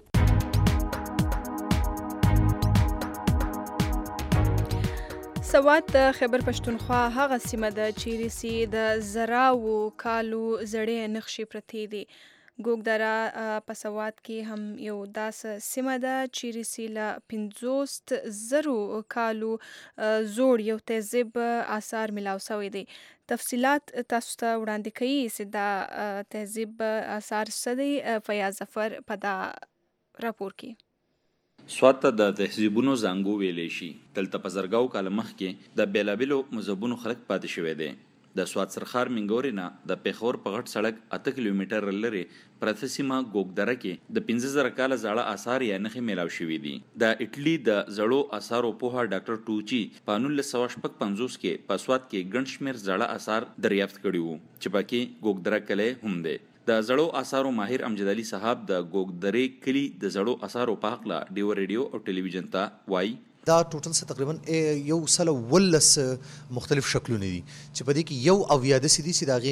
سوات د خیبر پښتونخوا هغه سیمه ده چیرې سي د زراو کالو زړې نقشې پرتې دي. ګوګدره په سوات کې هم یو داسې سیمه ده چیرې سي له پنځوس زرو کالو زوړ یو تهذیب آثار ملاو سوی دی. تفصیلات تاسو ته وړاندې کوي چې دا تهذیب آثار څه دی. فیاض ظفر په دا راپور کې سوات ته د تهذیبونو زانګو ویلې شي. دلته په زرګاو کاله مخکې د بیلابیلو مذهبونو خلک پاتې شوی دی. د سوات سرخار منګورې نه د پیښور په غټ سړک اته کیلومتر لرې پرته سیمه ګوګدره کې د پنځه زره کاله زاړه آثار یا نښې میلاو شوي دي. د اټلي د زړو آثارو پوهه ډاکټر ټوچي په نولس سوه شپږ پنځوس کې په سوات کې ګڼ شمېر زاړه آثار دریافت کړي وو چې پکې ګوګدره کلی هم دی. د زړو آثارو ماهر امجد علي صاحب د ګوګدرې کلي د زړو آثارو په هکله ډیو ریډیو او ټلویزیون ته وایي دا ټوټل څه تقریبا یو سل ولس مختلف شکلونه دي چې په دې کې یو اویا داسې دي چې د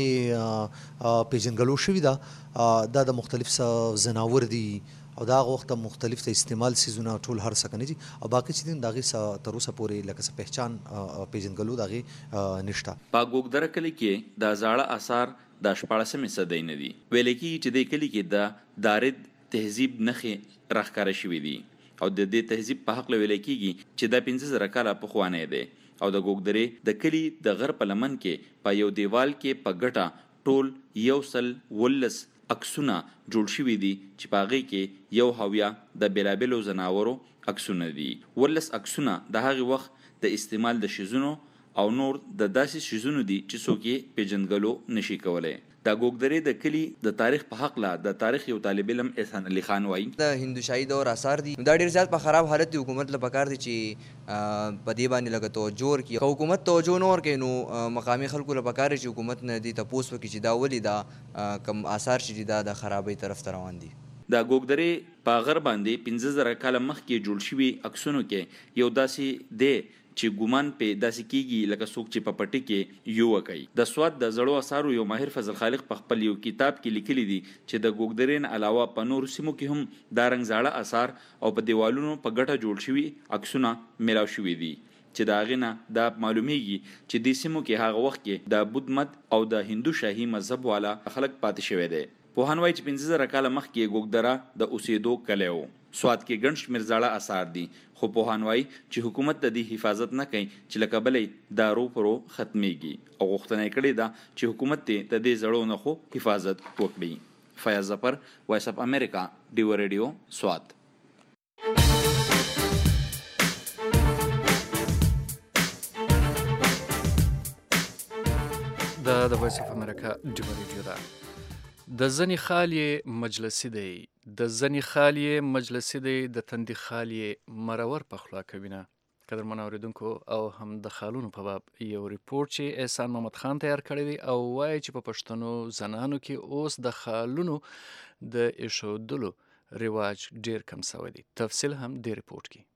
هغې پیژنګلو شوي ده. دا د مختلف ځناور دي او دا هغه وخت مختلف ته استعمال سیزونه ټول هر څه کنه دي او باقي چې دي د هغې تر اوسه پورې لکه څه پهچان پیژنګلو د هغې نشته. په ګوګدره کلي کې د زاړه آثار د شپاړسمې صدۍ نه دي. ویل کېږي چې دې کلي کې د دارد تهذیب نښې راښکاره شوي دي او د دې تهذیب په هکله ویل کېږي چې دا پنځه زره کاله پخوانی دی او د ګوګدرې د کلي د غر په لمن کې په یو دیوال کې په ګټه ټول یو سل ولس عکسونه جوړ شوي دي چې په هغې کې یو هویه د بیلابیلو ځناورو عکسونه دي. ولس عکسونه د هغې وخت د استعمال د شیزونو او نور د داسې شیزونو دي چې څوک یې پیژنګلو نشي کولی. د ګوګدرې د کلي د تاریخ په هکله د تاریخ یو طالب علم احسان علي خان وایي د هندوشاهي دور آثار دي دا ډېر زیات په خراب حالت دي. حکومت له پکار دي چې په دې باندې لږ توجه ورکړي. که حکومت توجه نه ورکوي نو مقامي خلکو له پکار دي چې حکومت نه دې تپوس وکړي چې دا ولې دا کوم آثار چې دي دا د خرابۍ طرف ته روان دي. د ګوګدرې په غر باندې پنځه زره کاله مخکې جوړ شوي عکسونو کې یو داسې دی چې ګومان په داسې کېږي لکه څوک چې په پټي کې یو کوي. د سوات د زړو آثارو یو ماهر فضل خالق په خپل یو کتاب کې لیکلي دي چې د ګوګدرې نه علاوه په نورو سیمو کې هم دا رنګ زاړه آثار او په دیوالونو په ګټه جوړ شوي عکسونه میلاو شوي دي چې د هغې نه دا معلومیږي چې دې سیمو کې هغه وخت کې د بودھ مت او د هندو شاهي مذهب والا خلک پاتې شوی دی. پوهان وایي چې پنځه زره کاله مخکې ګوګدره د اوسېدو کلی و. سوات کې ګڼ شمېر زاړه آثار دي خو پوهان وایي چې حکومت د دې حفاظت نه کوي چې له کبله دا روپرو ختمیږي او غوښتنه یې کړې ده چې حکومت ته د دې زړو نښو حفاظت وکړي. فیاض ظفر، وایس اف امریکا، ډیو ریډیو، سوات. دا د وایس اف امریکا ډیو ریډیو ده. د زنی خالیې مجلسی دی د زنی خالیې مجلسی دی د تندي خالیې مرور په خلا کوینه. قدرمن اوریدونکو او هم د خالونو په باب یو ریپورت چې احسان محمد خان تیار کړی دی او وایي چې په پښتنو زنانو کې اوس د خالونو د ایښودلو رواج ډیر کم شوی دی. تفصیل هم د ریپورت کې.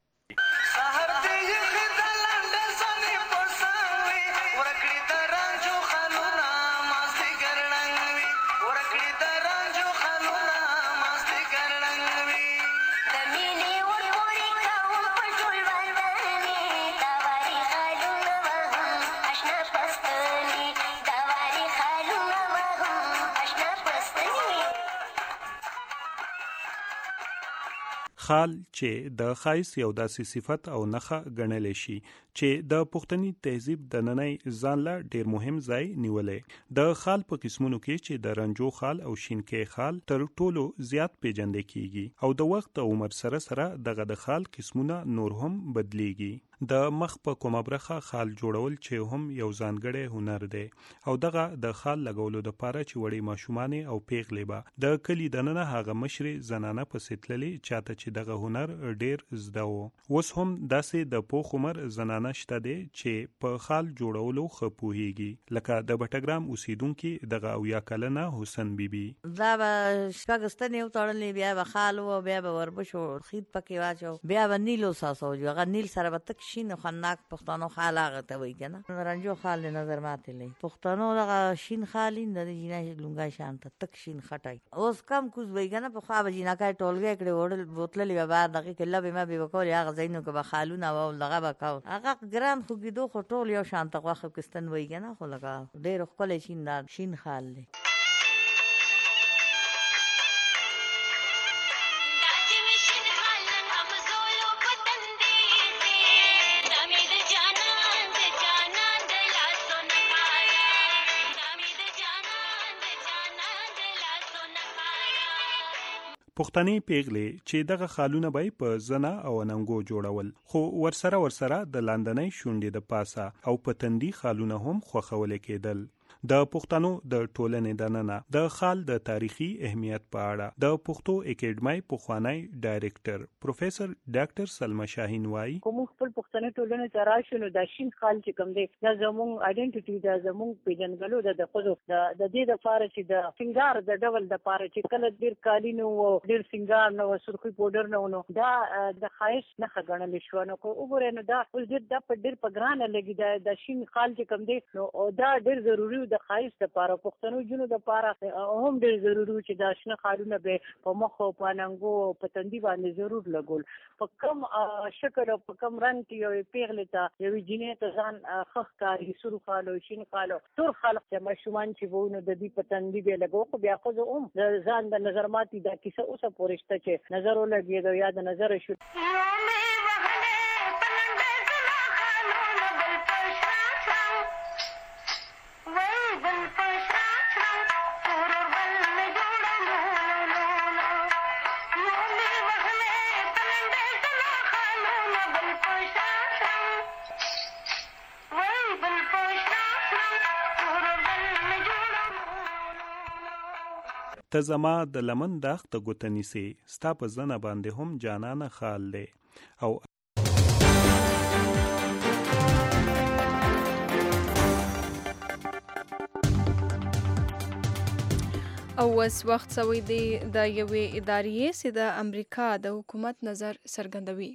خال چې د ښایست یو داسې صفت او نښه ګڼلی شي چې د پښتني تهذیب د نننۍ ځان له ډیر مهم ځای نیولی. د خال په قسمونو کې چې د رنجو خال او شینکۍ خال تر ټولو زیات پیژندل کیږي او د وخت او عمر سره سره دغه د خال قسمونه نور هم بدلیږي. د مخ په کومه برخه خال جوړول چې هم یو ځانګړی هنر دی او دغه د خال لګولو دپاره چې وړې ماشومانې او پیغلې به د کلي دننه هغه مشرې زنانه پسې تللې چاته چې دغه هنر ډیر زده و. اوس هم داسې د پوخ عمر زنانه شته دی چې په خال جوړولو ښه پوهیږي لکه د بټګرام اوسیدونکي دغه اویا کلنه حسن بیبي. دا به شپږ ستنې وتړلې بیا به خال و بیا به وربشو خید پکې واچو بیا به نیل وساسو هغه نیل سره به تک شین خناک پښتنو خال هغه ته وایي کنه رنجو خال نظر ماته لې پښتنو دغه شین خالین د جنای لونګا شانت تک شین خټای اوس کم کوز وایي کنه په خوا بجینا کای ټولګه کړي وړل بوتل لې بعد دغه کله به ما به وکول هغه زینو کې به خالونه او دغه به کاو هغه ګران خو کې دوه ټول یو شانت غوخه کستن وایي کنه خو لگا ډېر خپل شین شین خال لې پښتني پیغلې چې دغه خالونه به په زنه او ننګو جوړول خو ورسره ورسره د لاندنۍ شونډې د پاسه او پتندي خالونه هم خوښول کېدل د پښتنو د ټولنې دننه د خال د تاریخي اهمیت په اړه د پښتو اکیډمۍ پخوانی ډایریکټر پروفیسور ډاکټر سلمہ شاهین وایي کوم خپل پښتني ټولنې ته راشنو د شین خال چې کوم دی د زموږ آیډنټیټي د زموږ پیژنګلو د خپل د دې د فارسی د سنگار د ډول د پاره چې کله ډیر کالینو او ډیر سنگار نو سرخی پودر نو نو دا د خایس نه غنل شو نو کو وګورئ نو دا اوس ډیر د په ډیر په ګرانه لګي د شین خال چې کوم دی نو دا ډیر ضروری د خایس د پاره پښتنو جنو د پاره هم ډیر ضروری چې د شنه خالونه به په مخ او په ننګو په تندي باندې ضرور لګول په کم شکل او په کم رنگ کې یو پیغله ته یو جنې ته ځان خخ کاری سرو خالو شین خالو تور خلق چې مشومان چې وونه د دې په تندي به لګو خو بیا خو هم ځان د نظر ماتي دا کیسه اوسه پورشته چې نظر ولګي دا یاد نظر شو ته زما د لمن داغ ته ګوته نیسې ستا په زنه باندې هم جانانه خال دی او او اوس وخت سوی دی د یوې ادارې چې د امریکا د حکومت نظر څرګندوي.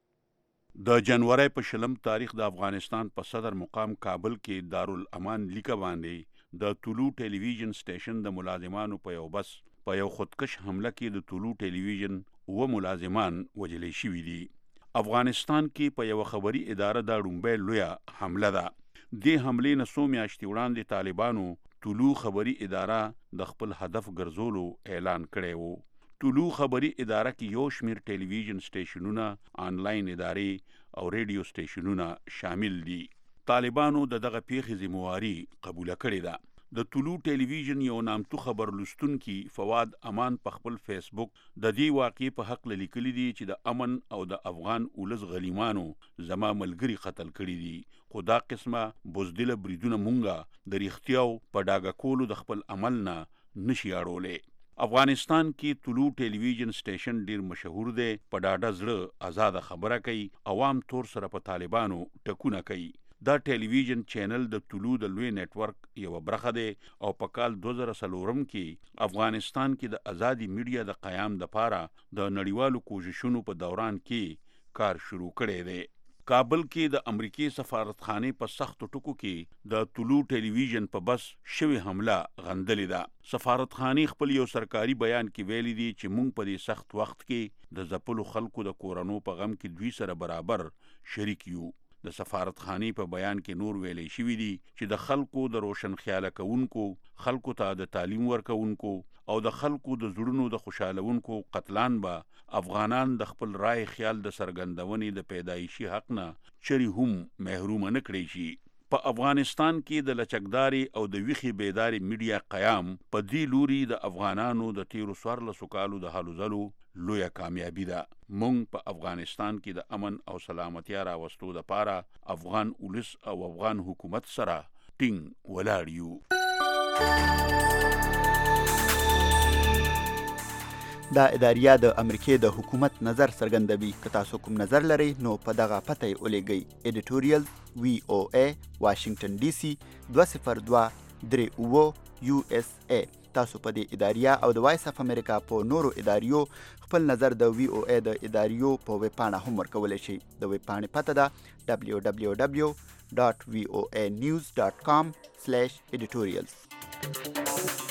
د جنوري په شلم تاریخ د افغانستان په صدر مقام کابل کې دارالامان لیکه باندې د طلوع ټلویزیون سټیشن د ملازمانو په یو بس په یو خودکش حمله کې د طلوع ټلویزیون و ملازمان وجلې شوي دي. افغانستان کې په یو خبري اداره د ډومبې لویه حمله ده. دې حملې نه څو میاشتې وړاندې طالبانو طلوع خبري اداره د خپل هدف ګرځولو اعلان کړی وو. طلوع خبري اداره کې یو شمیر ټلویزیون سټیشنونه، آنلاین ادارې او ریډیو سټیشنونه شامل دي. طالبانو د دغه پیښې ذمہواری قبول کړې ده. د طلوع ټلویزیون یو نامتو خبر لستونکي فواد امان په خپل فیسبوک د دې واقعې په حق لیکلي دي چې د امن او د افغان اولس غلیمانو زما ملګری قتل کړي دي، خو دا قسمه بزدله بریدونه مونږه د ریښتیاو په ډاګه کولو د خپل عمل نه نشي اړولی. افغانستان کې طلوع ټلویزیون سټیشن ډیر مشهور دی، په ډاډه زړه آزاده خبره کوي، عوام تور سره په طالبانو ټکونه کوي. دا ټلویزیون چینل د طلوع د لوی نت ورک یو برخه دی او په کال دوه زره څلورم کې افغانستان کې د ازادي میډیا د قیام لپاره د نړیوالو کوششونو په دوران کې کار شروع کړی دی. کابل کې د امریکای سفارتخانه په سختو ټکو کې د طلوع ټلویزیون په بس شوی حمله غندلې ده. سفارتخانه خپل یو سرکاري بیان کې ویلي دي چې مونږ په دې سخت وخت کې د ځپلو خلکو د کورونو په غم کې دوی سره برابر شریک یو. د سفارتخانه په بیان کې نور ویلې شوی دي چې د خلکو د روشن خیاله کوونکو، خلکو ته د تعلیم ورکوونکو او د خلکو د زړونو د خوشالونکو قتلان به افغانان د خپل رای خیال د سرګندونې د پیدایشي حق نه چری هم محروم نه کړی شي. په افغانستان کې د لچکداري او د ویخي بیداری میډیا قیام په دې لوري د افغانانو د تیرو څوارلسو کالو د هلو ځلو لویه کامیابی ده. مونږ په افغانستان کې د امن او سلامتیا راوستو دپاره افغان اولس او افغان حکومت سره ټینګ ولاړ یو. دا اداریه د امریکای د حکومت نظر څرګندوي. که تاسو کوم نظر لرئ نو په دغه پته یې ولیږئ. ایډیټوریل وی او ای واشنگټن ډي سي دوه صفر دوه درې اوه یو اس ای تاسو په دې اداریه او د وایس اف امریکا په نورو اداریو خپل نظر د وی او ای د اداریو په ویب پاڼه هم ورکولی شئ. د ویب پاڼې پته ده دبلیو دبلیو دبلیو ډاټ وی او ای نیوز ډاټ کام سلیش ایډیټوریلز.